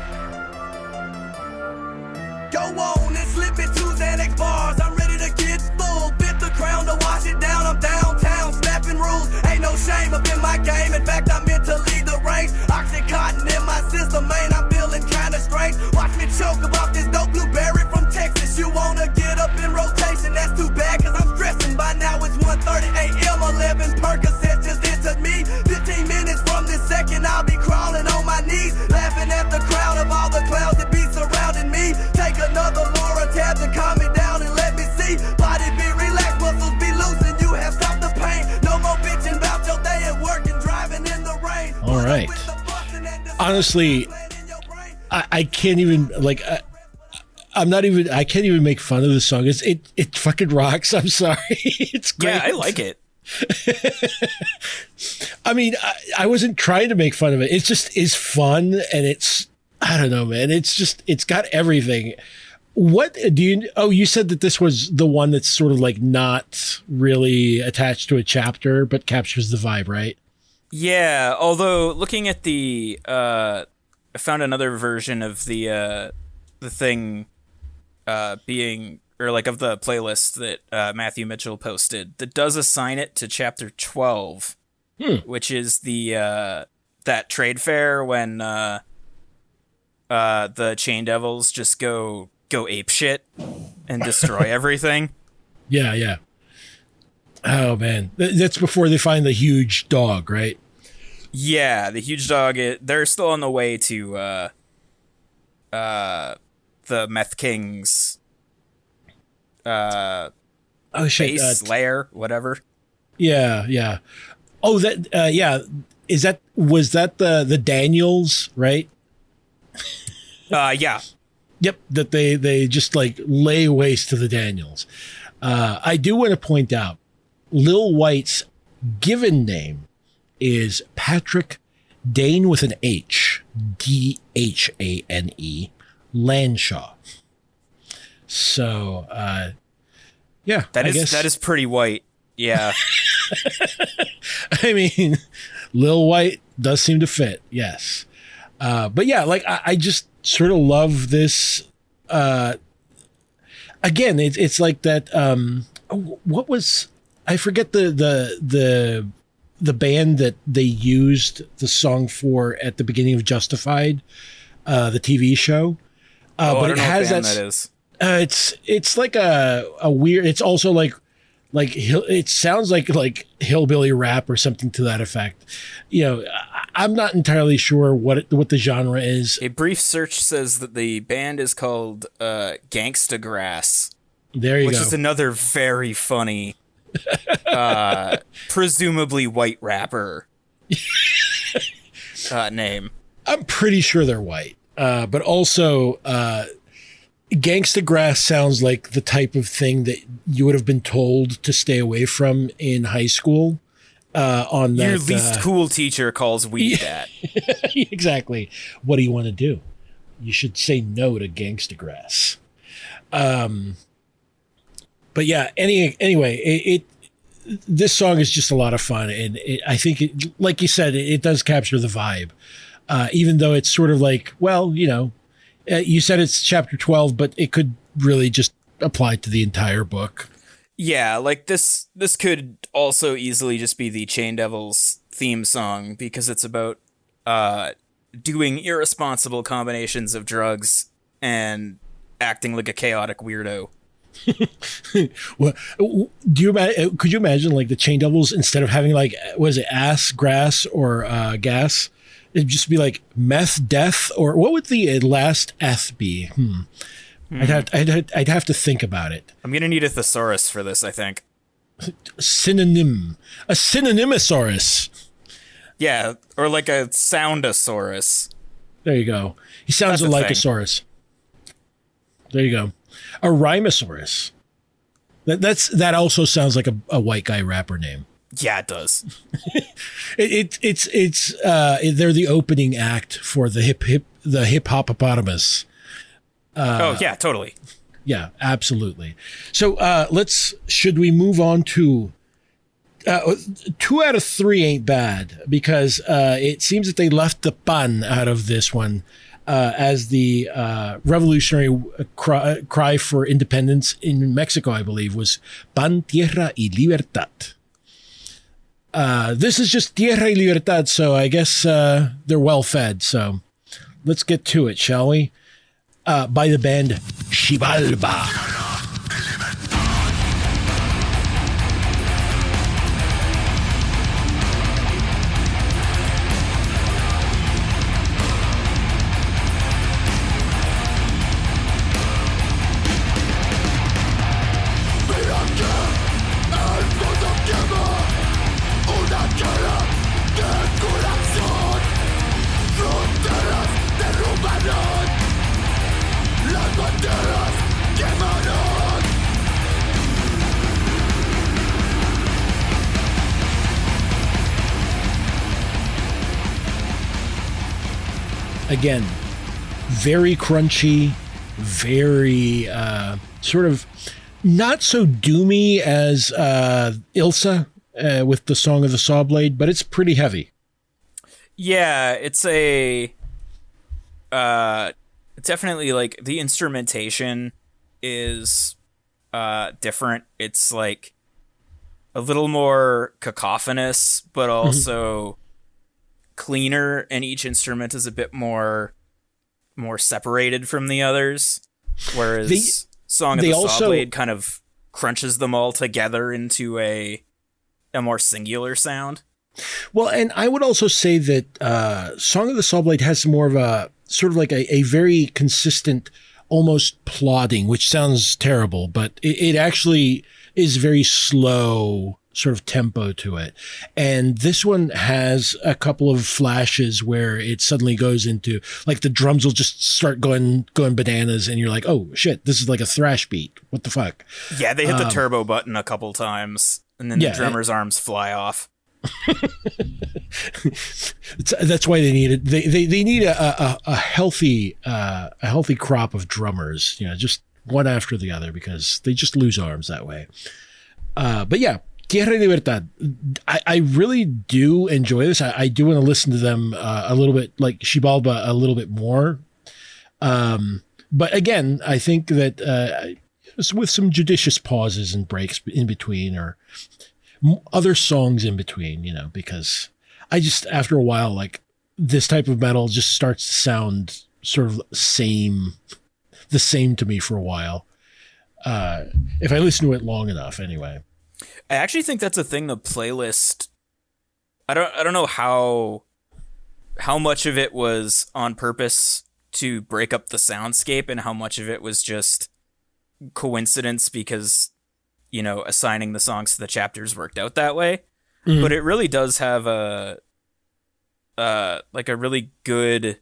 Go on and slip me two Xanax bars. I'm ready to get full. Bit the crown to wash it down. I'm downtown snapping rules. Ain't no shame up in my game. In fact, I'm meant to lead the range. Oxycontin in my system, man. I'm feeling kind of strange. Watch me choke about this dope blueberry from Texas. You wanna get up in rotation? That's too bad, cause I'm stressing. By now it's one thirty a.m. eleven Percocets just entered me. fifteen minutes from this second, I'll be crawling on my knees, laughing at the crowd of all the clowns that be surrounding me. Take another Laura tab to calm me down and let me see. Body be relaxed, muscles be loose, and you have stopped the pain. No more bitching about your day at work and driving in the rain. All right. Honestly, I, I can't even like. I, I'm not even. I can't even make fun of the song. It's it. It fucking rocks. I'm sorry. It's great. Yeah, I like it. I mean, I, I wasn't trying to make fun of it. It's just is fun, and it's I don't know, man. It's just it's got everything. What do you? Oh, you said that this was the one that's sort of like not really attached to a chapter, but captures the vibe, right? Yeah. Although looking at the, uh, I found another version of the uh, the thing uh, being. Or like of the playlist that uh, Matthew Mitchell posted that does assign it to chapter twelve, hmm. which is the uh, that trade fair when uh, uh, the Chain Devils just go go ape shit and destroy everything. Yeah, yeah. Oh man, that's before they find the huge dog, right? Yeah, the huge dog. It, they're still on the way to uh, uh, the Meth King's. Uh, oh shit! Base, uh, lair, whatever. Yeah, yeah. Oh, that. Uh, yeah. Is that was that the the Daniels, right? uh, yeah. Yep. That they they just like lay waste to the Daniels. Uh, I do want to point out, Lil White's given name is Patrick Dane with an H, D H A N E, Lanshaw. So, uh, yeah, that I is guess. that is pretty white. Yeah. I mean, Lil White does seem to fit. Yes. Uh, but yeah, like I, I just sort of love this. Uh, again, it's, it's like that. Um, what was, I forget the the the the band that they used the song for at the beginning of Justified, uh, the T V show. Uh, oh, but I don't it know has what band that, that is. Uh, it's it's like a a weird. It's also like like hill- it sounds like like hillbilly rap or something to that effect. You know, I, I'm not entirely sure what it, what the genre is. A brief search says that the band is called uh, Gangsta Grass, There you which go. is another very funny, uh, presumably white rapper uh, name. I'm pretty sure they're white, uh, but also uh, Gangsta Grass sounds like the type of thing that you would have been told to stay away from in high school. Uh, on that, Your least uh, cool teacher calls weed that. exactly. What do you want to do? You should say no to Gangsta Grass. Um, but yeah. Any anyway, it, it this song is just a lot of fun, and it, I think, it, like you said, it, it does capture the vibe. Uh, even though it's sort of like, well, you know, uh, you said it's chapter twelve, but it could really just apply to the entire book. Yeah, like this this could also easily just be the Chain Devils theme song because it's about uh, doing irresponsible combinations of drugs and acting like a chaotic weirdo. Well, do you ima- could you imagine like the Chain Devils, instead of having like, was it ass, grass, or uh, gas, it'd just be like meth, death, or what would the last eth be? Hmm. I'd have I'd, I'd have to think about it. I'm gonna need a thesaurus for this, I think. Synonym, a synonymosaurus. Yeah, or like a soundosaurus. There you go. He sounds That's a like thing. a saurus. There you go. A rhinosaurus. That that's that also sounds like a, a white guy rapper name. Yeah, it does. It, it it's it's uh they're the opening act for the hip hip the hip hoppopotamus. oh yeah, totally. Yeah, absolutely. So uh let's should we move on to uh, two out of three ain't bad, because uh, it seems that they left the pan out of this one uh, as the uh, revolutionary cry, cry for independence in Mexico, I believe, was pan, tierra y libertad. Uh, this is just tierra y libertad, so I guess uh, they're well fed. So let's get to it, shall we? Uh, by the band Xibalba. Again, very crunchy, very uh, sort of not so doomy as uh, Ilsa uh, with the Song of the Sawblade, but it's pretty heavy. Yeah, it's a uh definitely like the instrumentation is uh different. It's like a little more cacophonous, but also cleaner, and each instrument is a bit more more separated from the others. Whereas They- Song of they the also- Sawblade kind of crunches them all together into a a more singular sound. Well, and I would also say that uh, Song of the Sawblade has more of a sort of like a, a very consistent, almost plodding, which sounds terrible, but it, it actually is very slow sort of tempo to it. And this one has a couple of flashes where it suddenly goes into like the drums will just start going going bananas, and you're like, oh shit, this is like a thrash beat. What the fuck? Yeah, they hit the turbo button a couple times, and then yeah, the drummer's arms fly off. It's, that's why they need it. They they, they need a, a, a healthy uh, a healthy crop of drummers. You know, just one after the other, because they just lose arms that way. Uh, but yeah, Tierra y Libertad. I, I really do enjoy this. I, I do want to listen to them uh, a little bit, like Xibalba, a little bit more. Um, but again, I think that uh, with some judicious pauses and breaks in between, or m- other songs in between, you know, because I just, after a while, like this type of metal just starts to sound sort of same, the same to me for a while. Uh, if I listen to it long enough, anyway. I actually think that's a thing the playlist, I don't I don't know how how much of it was on purpose to break up the soundscape and how much of it was just coincidence because, you know, assigning the songs to the chapters worked out that way. Mm-hmm. But it really does have a uh like a really good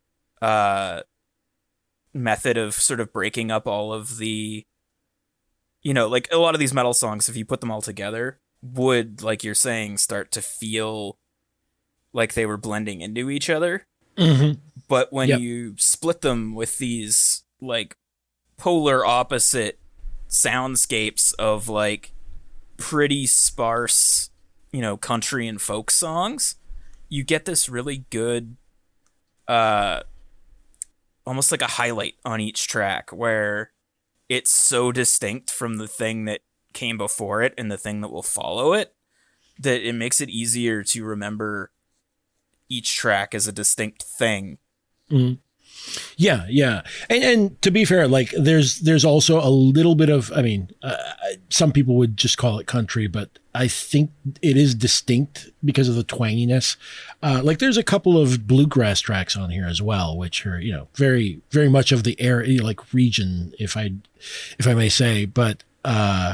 uh method of sort of breaking up all of the, you know, like a lot of these metal songs, if you put them all together, would, like you're saying, start to feel like they were blending into each other. Mm-hmm. But when yep. you split them with these like polar opposite soundscapes of like pretty sparse, you know, country and folk songs, you get this really good, uh, almost like a highlight on each track where it's so distinct from the thing that came before it and the thing that will follow it that it makes it easier to remember each track as a distinct thing. Mm-hmm. Yeah, yeah. And and to be fair, like there's there's also a little bit of, I mean, uh, some people would just call it country, but I think it is distinct because of the twanginess. Uh, like there's a couple of bluegrass tracks on here as well, which are, you know, very, very much of the area, like region, if I, if I may say, but uh,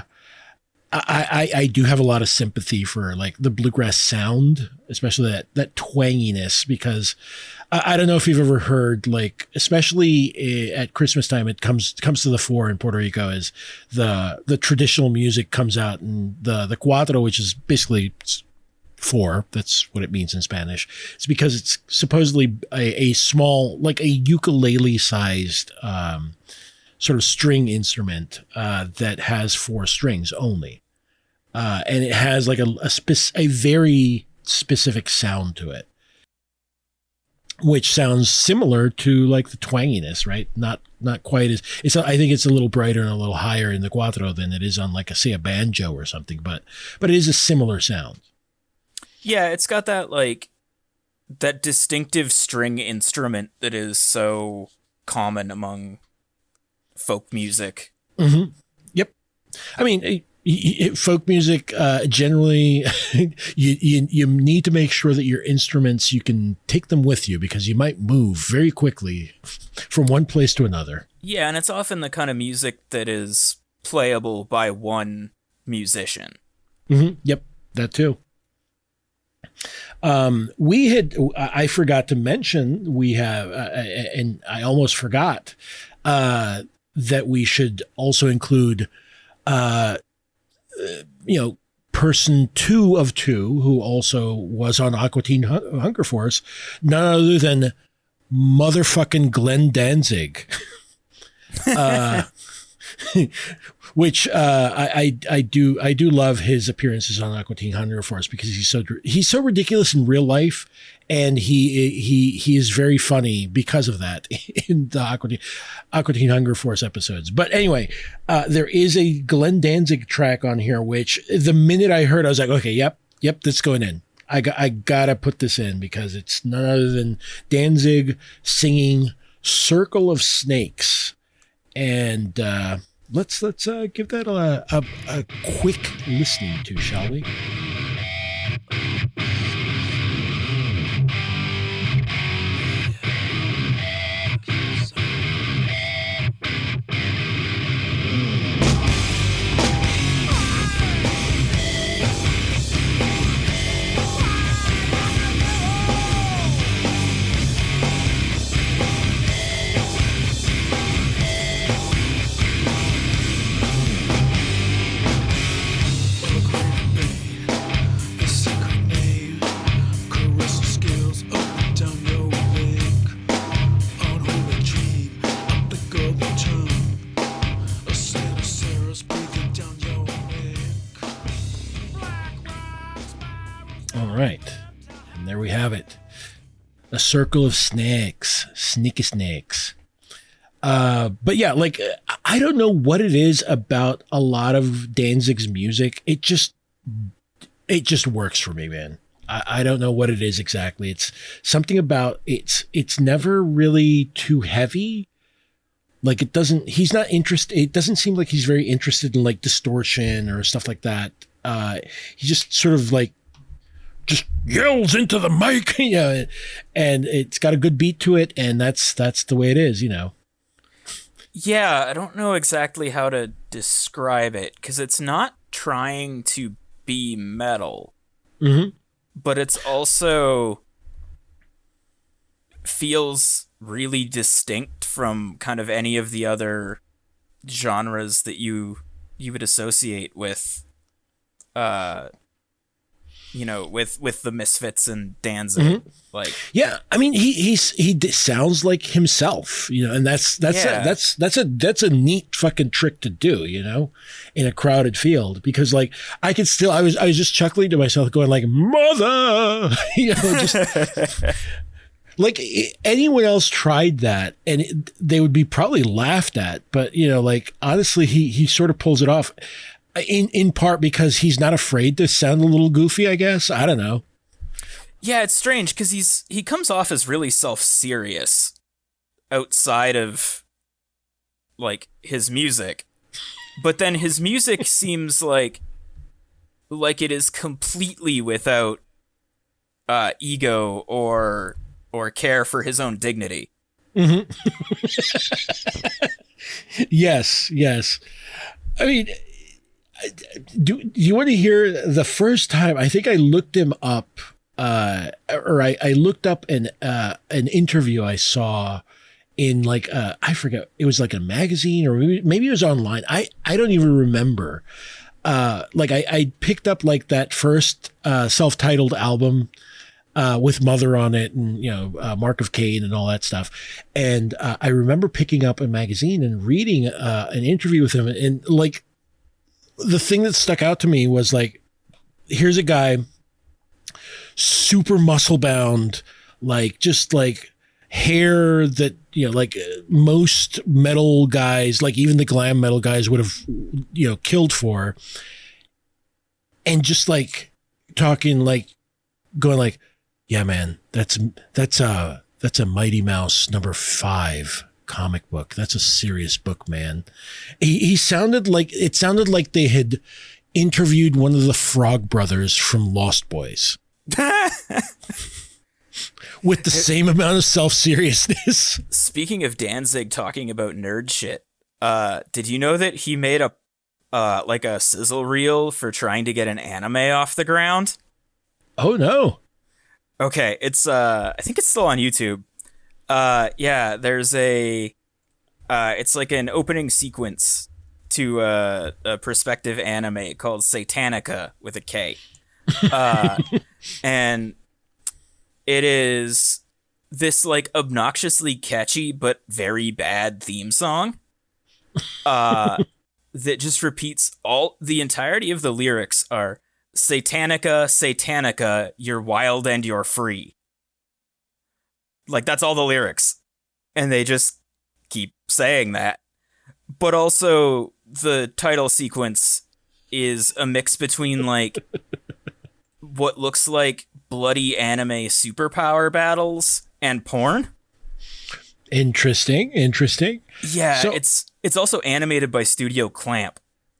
I, I, I do have a lot of sympathy for like the bluegrass sound, especially that, that twanginess, because I, I don't know if you've ever heard, like, especially at Christmas time, it comes, comes to the fore in Puerto Rico is the, the traditional music comes out, and the, the cuatro, which is basically four. That's what it means in Spanish. It's because it's supposedly a, a small, like a ukulele sized, um, sort of string instrument, uh, that has four strings only. Uh, and it has like a a, spec- a very specific sound to it, which sounds similar to like the twanginess, right? Not not quite as it's. I think it's a little brighter and a little higher in the cuatro than it is on like a say a banjo or something, but but it is a similar sound. Yeah, it's got that like that distinctive string instrument that is so common among folk music. Mm-hmm. Yep. I mean. It, Folk music, uh, generally, you, you you need to make sure that your instruments, you can take them with you because you might move very quickly from one place to another. Yeah, and it's often the kind of music that is playable by one musician. Mm-hmm. Yep, that too. Um, we had, I forgot to mention, we have, uh, and I almost forgot, uh, that we should also include, uh, Uh, you know, person two of two, who also was on Aqua Teen Hunger Force, none other than motherfucking Glenn Danzig, uh, which uh, I, I I do I do love his appearances on Aqua Teen Hunger Force because he's so he's so ridiculous in real life, and he he he is very funny because of that in the Aqua Teen, Aqua Teen Hunger Force episodes. But anyway, uh, there is a Glenn Danzig track on here, which the minute I heard, I was like, okay, yep, yep, that's going in. I got I gotta put this in because it's none other than Danzig singing "Circle of Snakes," and uh, let's let's uh, give that a, a a quick listening to, shall we? A circle of snakes, sneaky snakes. Uh, but yeah, like, I don't know what it is about a lot of Danzig's music. It just it just works for me, man. I, I don't know what it is exactly. It's something about it's it's never really too heavy. Like it doesn't. He's not interested. It doesn't seem like he's very interested in like distortion or stuff like that. Uh, he just sort of like just yells into the mic, you know, and it's got a good beat to it, and that's that's the way it is, you know. Yeah, I don't know exactly how to describe it because it's not trying to be metal, Mm-hmm. but it's also feels really distinct from kind of any of the other genres that you you would associate with, uh, you know, with with the Misfits and Danzig. Mm-hmm. Like, Yeah, I mean, he he's he d- sounds like himself, you know, and that's that's Yeah. a, that's that's a that's a neat fucking trick to do, you know, in a crowded field because like I could still I was I was just chuckling to myself, going like mother, you know, just like i- anyone else tried that and it, they would be probably laughed at, but you know, like honestly, he he sort of pulls it off, in in part because he's not afraid to sound a little goofy, I guess. I don't know. yeah, it's strange because he's he comes off as really self-serious outside of like his music, but then his music seems like like it is completely without uh, ego or or care for his own dignity. Yes, yes. I mean, do, do you want to hear the first time? I think I looked him up, uh, or I, I looked up an uh, an interview I saw in like uh, I forget, it was like a magazine or maybe, maybe it was online. I, I don't even remember. Uh, like I, I picked up like that first uh, self-titled album. Uh, with Mother on it and, you know, uh, Mark of Cain and all that stuff. And uh, I remember picking up a magazine and reading uh, an interview with him. And like the thing that stuck out to me was like, here's a guy super muscle bound, like just like hair that, you know, like uh, most metal guys, like even the glam metal guys would have, you know, killed for. And just like talking like, going like, yeah, man, that's that's a that's a Mighty Mouse number five comic book. That's a serious book, man. He he sounded like it sounded like they had interviewed one of the Frog Brothers from Lost Boys with the same amount of self-seriousness. Speaking of Danzig talking about nerd shit, uh, did you know that he made a uh, like a sizzle reel for trying to get an anime off the ground? Oh no. Okay, it's uh I think it's still on YouTube. Uh yeah, there's a uh it's like an opening sequence to uh, a prospective anime called Satanica with a K. Uh and it is this like obnoxiously catchy but very bad theme song. Uh that just repeats all the entirety of the lyrics are Satanica, Satanica, you're wild and you're free. Like, that's all the lyrics. And they just keep saying that. But also, the title sequence is a mix between, like, what looks like bloody anime superpower battles and porn. Interesting, interesting. Yeah, So- it's it's also animated by Studio Clamp.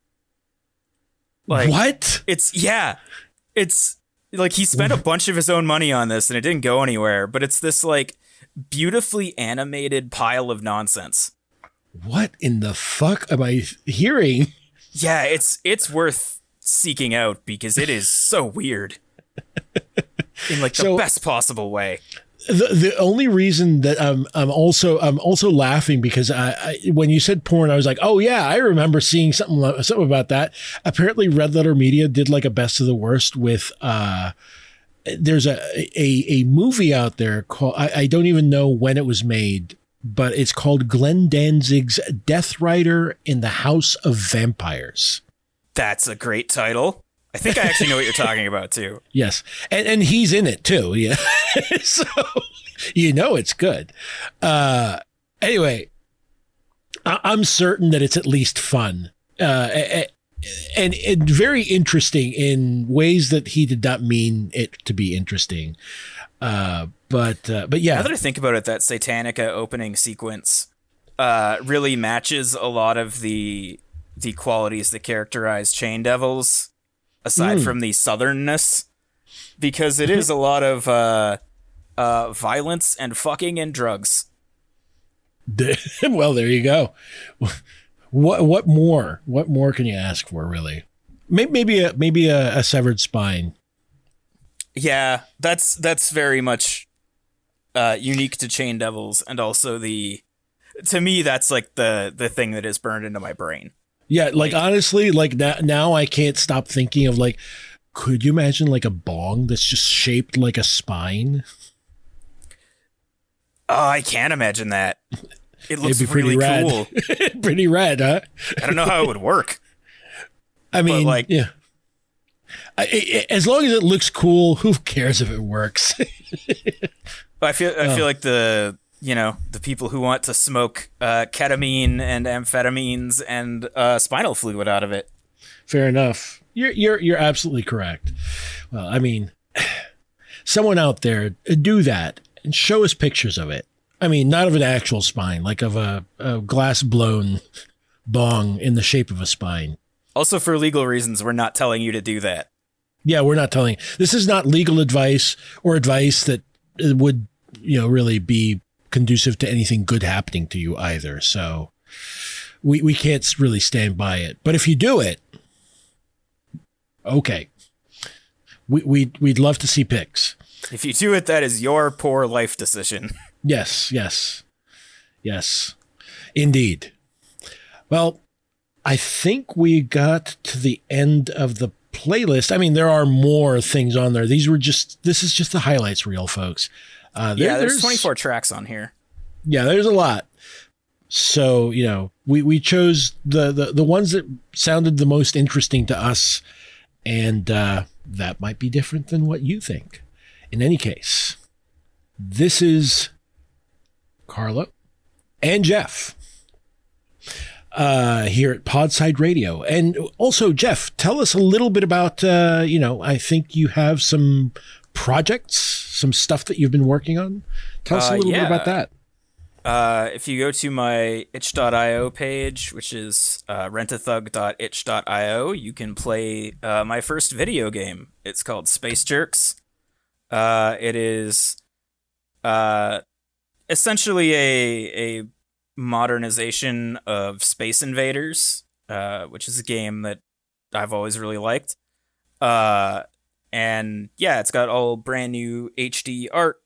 Like, What? It's yeah, it's like he spent a bunch of his own money on this and it didn't go anywhere. But it's this like beautifully animated pile of nonsense. What in the fuck am I hearing? Yeah, it's it's worth seeking out because it is so weird in like the So- best possible way. The the only reason that I'm I'm also I'm also laughing because I, I when you said porn, I was like, oh yeah, I remember seeing something li- something about that. Apparently, Red Letter Media did like a best of the worst with uh, there's a a a movie out there called I, I don't even know when it was made, but it's called Glenn Danzig's Death Rider in the House of Vampires. That's a great title. I think I actually know what you're talking about too. Yes, and and he's in it too. Yeah, so you know it's good. Uh, anyway, I- I'm certain that it's at least fun. Uh, a- a- and, and very interesting in ways that he did not mean it to be interesting. Uh, but uh, but yeah. Now that I think about it, that Satanica opening sequence uh, really matches a lot of the the qualities that characterize Chain Devils, aside mm. from the southernness, because it is a lot of uh, uh, violence and fucking and drugs. Well, there you go. What what more? What more can you ask for, really? Maybe a maybe a, a severed spine. Yeah, that's that's very much uh, unique to Chain Devils, and also the to me that's like the the thing that is burned into my brain. Yeah, like, like honestly, like now, now I can't stop thinking of like, could you imagine like a bong that's just shaped like a spine? Oh, I can't imagine that. It looks It'd be pretty really rad. cool. Pretty rad, huh? I don't know how it would work. I mean, but like, yeah. I, I, as long as it looks cool, who cares if it works? I feel I oh. feel like the you know the people who want to smoke uh, ketamine and amphetamines and uh, spinal fluid out of it. Fair enough. You're you're you're absolutely correct. Well, I mean, someone out there do that and show us pictures of it. I mean, not of an actual spine, like of a, a glass blown bong in the shape of a spine. Also, for legal reasons, we're not telling you to do that. Yeah, we're not telling. This is not legal advice or advice that would, you know, really be conducive to anything good happening to you either. So we we can't really stand by it. But if you do it, okay, we we we'd love to see pics. If you do it, that is your poor life decision. Yes, yes, yes, indeed. Well, I think we got to the end of the playlist. I mean, there are more things on there. These were just, this is just the highlights reel, folks. Uh, there, yeah, there's, there's twenty-four tracks on here. Yeah, there's a lot. So, you know, we, we chose the, the, the ones that sounded the most interesting to us. And uh, that might be different than what you think. In any case, this is Carlo and Jeff uh, here at Podside Radio. And also, Jeff, tell us a little bit about, uh, you know, I think you have some projects, some stuff that you've been working on. Tell us a little uh, yeah. bit about that. Uh, if you go to my itch dot io page, which is uh, rentathug dot itch dot io, you can play uh, my first video game. It's called Space Jerks. Uh, it is uh, essentially a a modernization of Space Invaders, uh, which is a game that I've always really liked. Uh, and yeah, it's got all brand new H D art,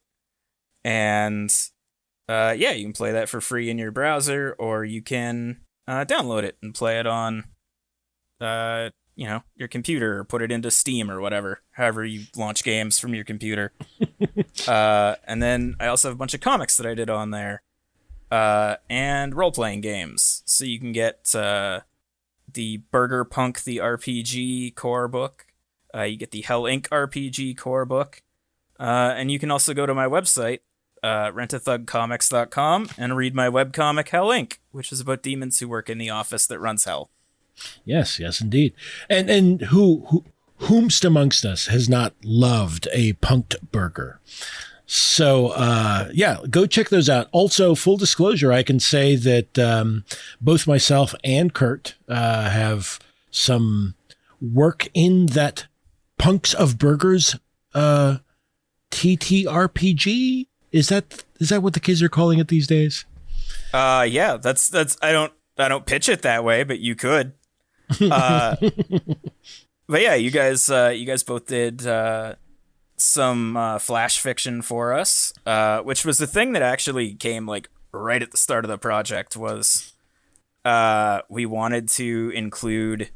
and uh, yeah, you can play that for free in your browser, or you can uh, download it and play it on uh, you know, your computer, or put it into Steam or whatever, however you launch games from your computer. uh, and then I also have a bunch of comics that I did on there, uh, and role-playing games. So you can get uh, the Burger Punk, the R P G core book. Uh, you get the Hell Incorporated R P G core book. Uh, and you can also go to my website, uh, rent a thug comics dot com, and read my webcomic Hell Incorporated, which is about demons who work in the office that runs hell. Yes, yes, indeed. And and who, who whomst amongst us has not loved a punked burger? So, uh, yeah, go check those out. Also, full disclosure, I can say that um, both myself and Kurt uh, have some work in that Punks of Burgers uh, T T R P G. Is that is that what the kids are calling it these days? Uh, yeah, that's that's. I don't I don't pitch it that way, but you could. Uh, but yeah, you guys, uh, you guys both did uh, some uh, flash fiction for us, uh, which was the thing that actually came like right at the start of the project. Was uh, we wanted to include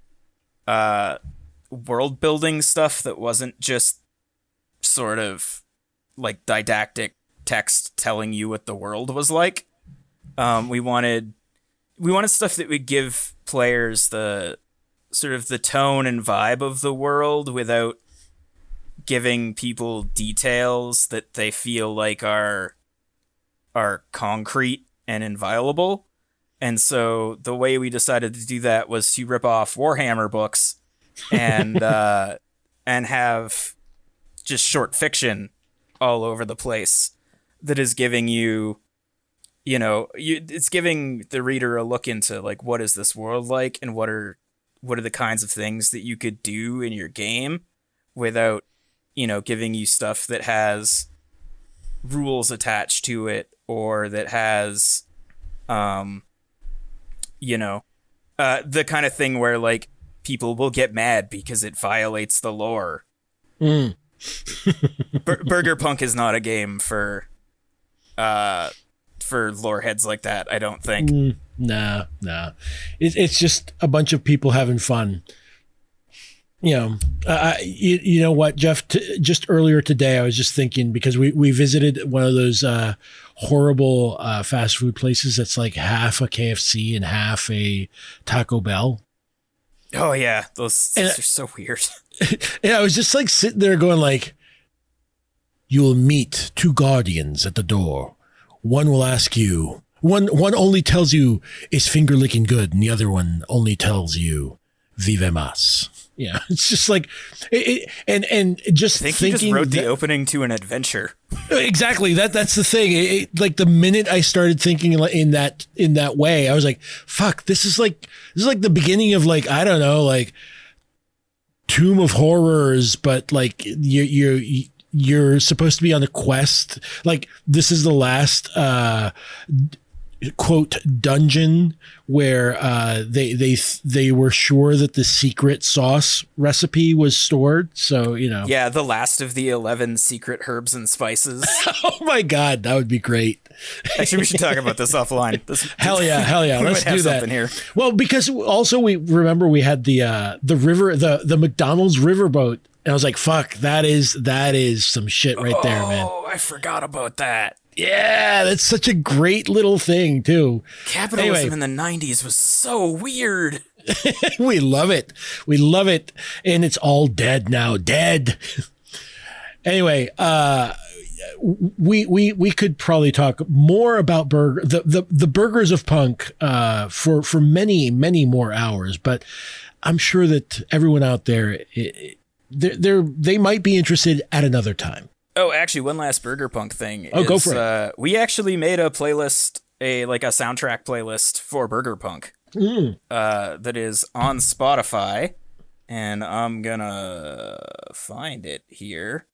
uh, world building stuff that wasn't just sort of like didactic text telling you what the world was like. Um, we wanted we wanted stuff that would give players the sort of the tone and vibe of the world without giving people details that they feel like are are concrete and inviolable. And so the way we decided to do that was to rip off Warhammer books and uh, and have just short fiction all over the place that is giving you, you know, you, it's giving the reader a look into like, what is this world like, and what are what are the kinds of things that you could do in your game without, you know, giving you stuff that has rules attached to it, or that has, um, you know, uh, the kind of thing where like people will get mad because it violates the lore. Mm. Bur- Burger Punk is not a game for, uh, for lore heads like that, I don't think. Mm, nah, nah. It, it's just a bunch of people having fun. You know, uh, you, you know what, Jeff? T- just earlier today, I was just thinking, because we, we visited one of those uh, horrible uh, fast food places that's like half a K F C and half a Taco Bell. Oh yeah, those, And- those are so weird. And I was just like sitting there going like, you will meet two guardians at the door. One will ask you, one one only tells you, is finger licking good? And the other one only tells you, vive mas. Yeah, it's just like, it, it, and and just I think you thinking just wrote the that- opening to an adventure. exactly that that's the thing. It, it, like the minute I started thinking in that in that way, I was like, fuck, this is like this is like the beginning of like, I don't know, like Tomb of Horrors, but like you you you're supposed to be on a quest. Like this is the last uh quote dungeon where uh they they they were sure that the secret sauce recipe was stored, so you know. Yeah, the last of the eleven secret herbs and spices. Oh my god, that would be great. Actually, we should talk about this offline. This, Hell yeah, hell yeah. we Let's might have do that. something here. Well, because also we remember we had the uh the river the the McDonald's riverboat, and I was like, fuck, that is that is some shit right there, man. Oh, I forgot about that. Yeah, that's such a great little thing too. Capitalism Anyway. in the nineties was so weird. We love it. We love it. And it's all dead now. Dead. Anyway, uh, we we we could probably talk more about burger the the, the burgers of punk uh, for for many many more hours, but I'm sure that everyone out there they they they might be interested at another time. Oh, actually, one last Burger Punk thing. Oh, is, go for it. Uh, we actually made a playlist, a like a soundtrack playlist for Burger Punk. Mm. Uh, that is on Spotify, and I'm gonna find it here.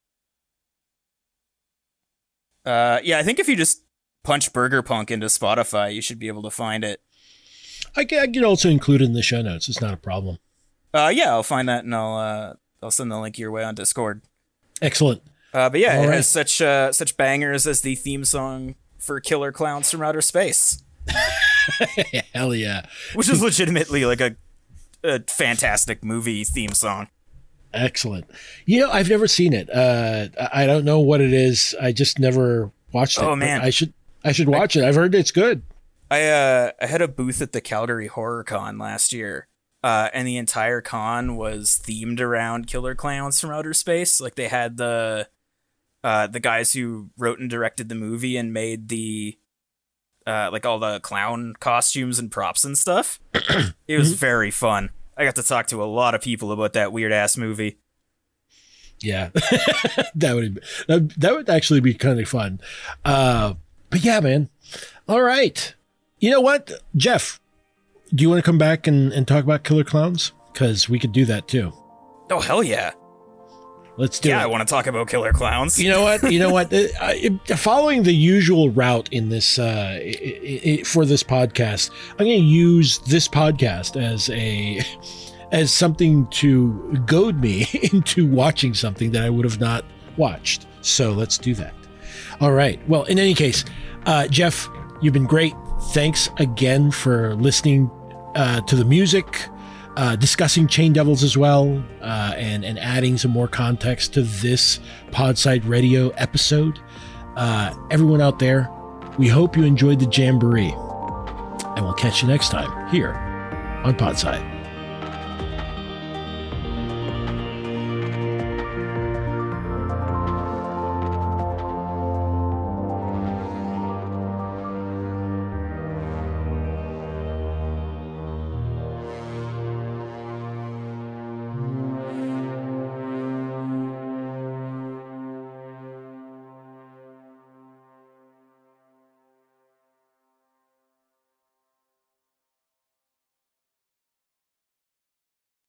Uh, yeah, I think if you just punch Burger Punk into Spotify, you should be able to find it. I can, I can also include it in the show notes. It's not a problem. Uh, yeah, I'll find that and I'll uh, I'll send the link your way on Discord. Excellent. Uh, but yeah, All it right. has such uh, such bangers as the theme song for Killer Clowns from Outer Space, Hell yeah. which is legitimately like a a fantastic movie theme song. Excellent. You know, I've never seen it. Uh, I I don't know what it is. I just never watched it. Oh, but man. I should I should watch it. I've heard it's good. I uh, I had a booth at the Calgary Horror Con last year, uh, and the entire con was themed around Killer Clowns from Outer Space. Like they had the uh, the guys who wrote and directed the movie and made the uh, like all the clown costumes and props and stuff. It was very fun. I got to talk to a lot of people about that weird ass movie. Yeah, that would that, that would actually be kind of fun. Uh, but yeah, man. All right. You know what, Jeff? Do you want to come back and, and talk about Killer Clowns? Because we could do that too. Oh hell yeah! Let's do Yeah, it. I want to talk about Killer Clowns. You know what? You know what? Uh, I- following the usual route in this uh, i- i- i- for this podcast, I'm going to use this podcast as a as something to goad me into watching something that I would have not watched. So let's do that. All right. Well, in any case, uh, Jeff, you've been great. Thanks again for listening uh, to the music. Uh, discussing Chain Devils as well, uh, and and adding some more context to this Podside Radio episode. Uh, everyone out there, we hope you enjoyed the Jamboree, and we'll catch you next time here on Podside.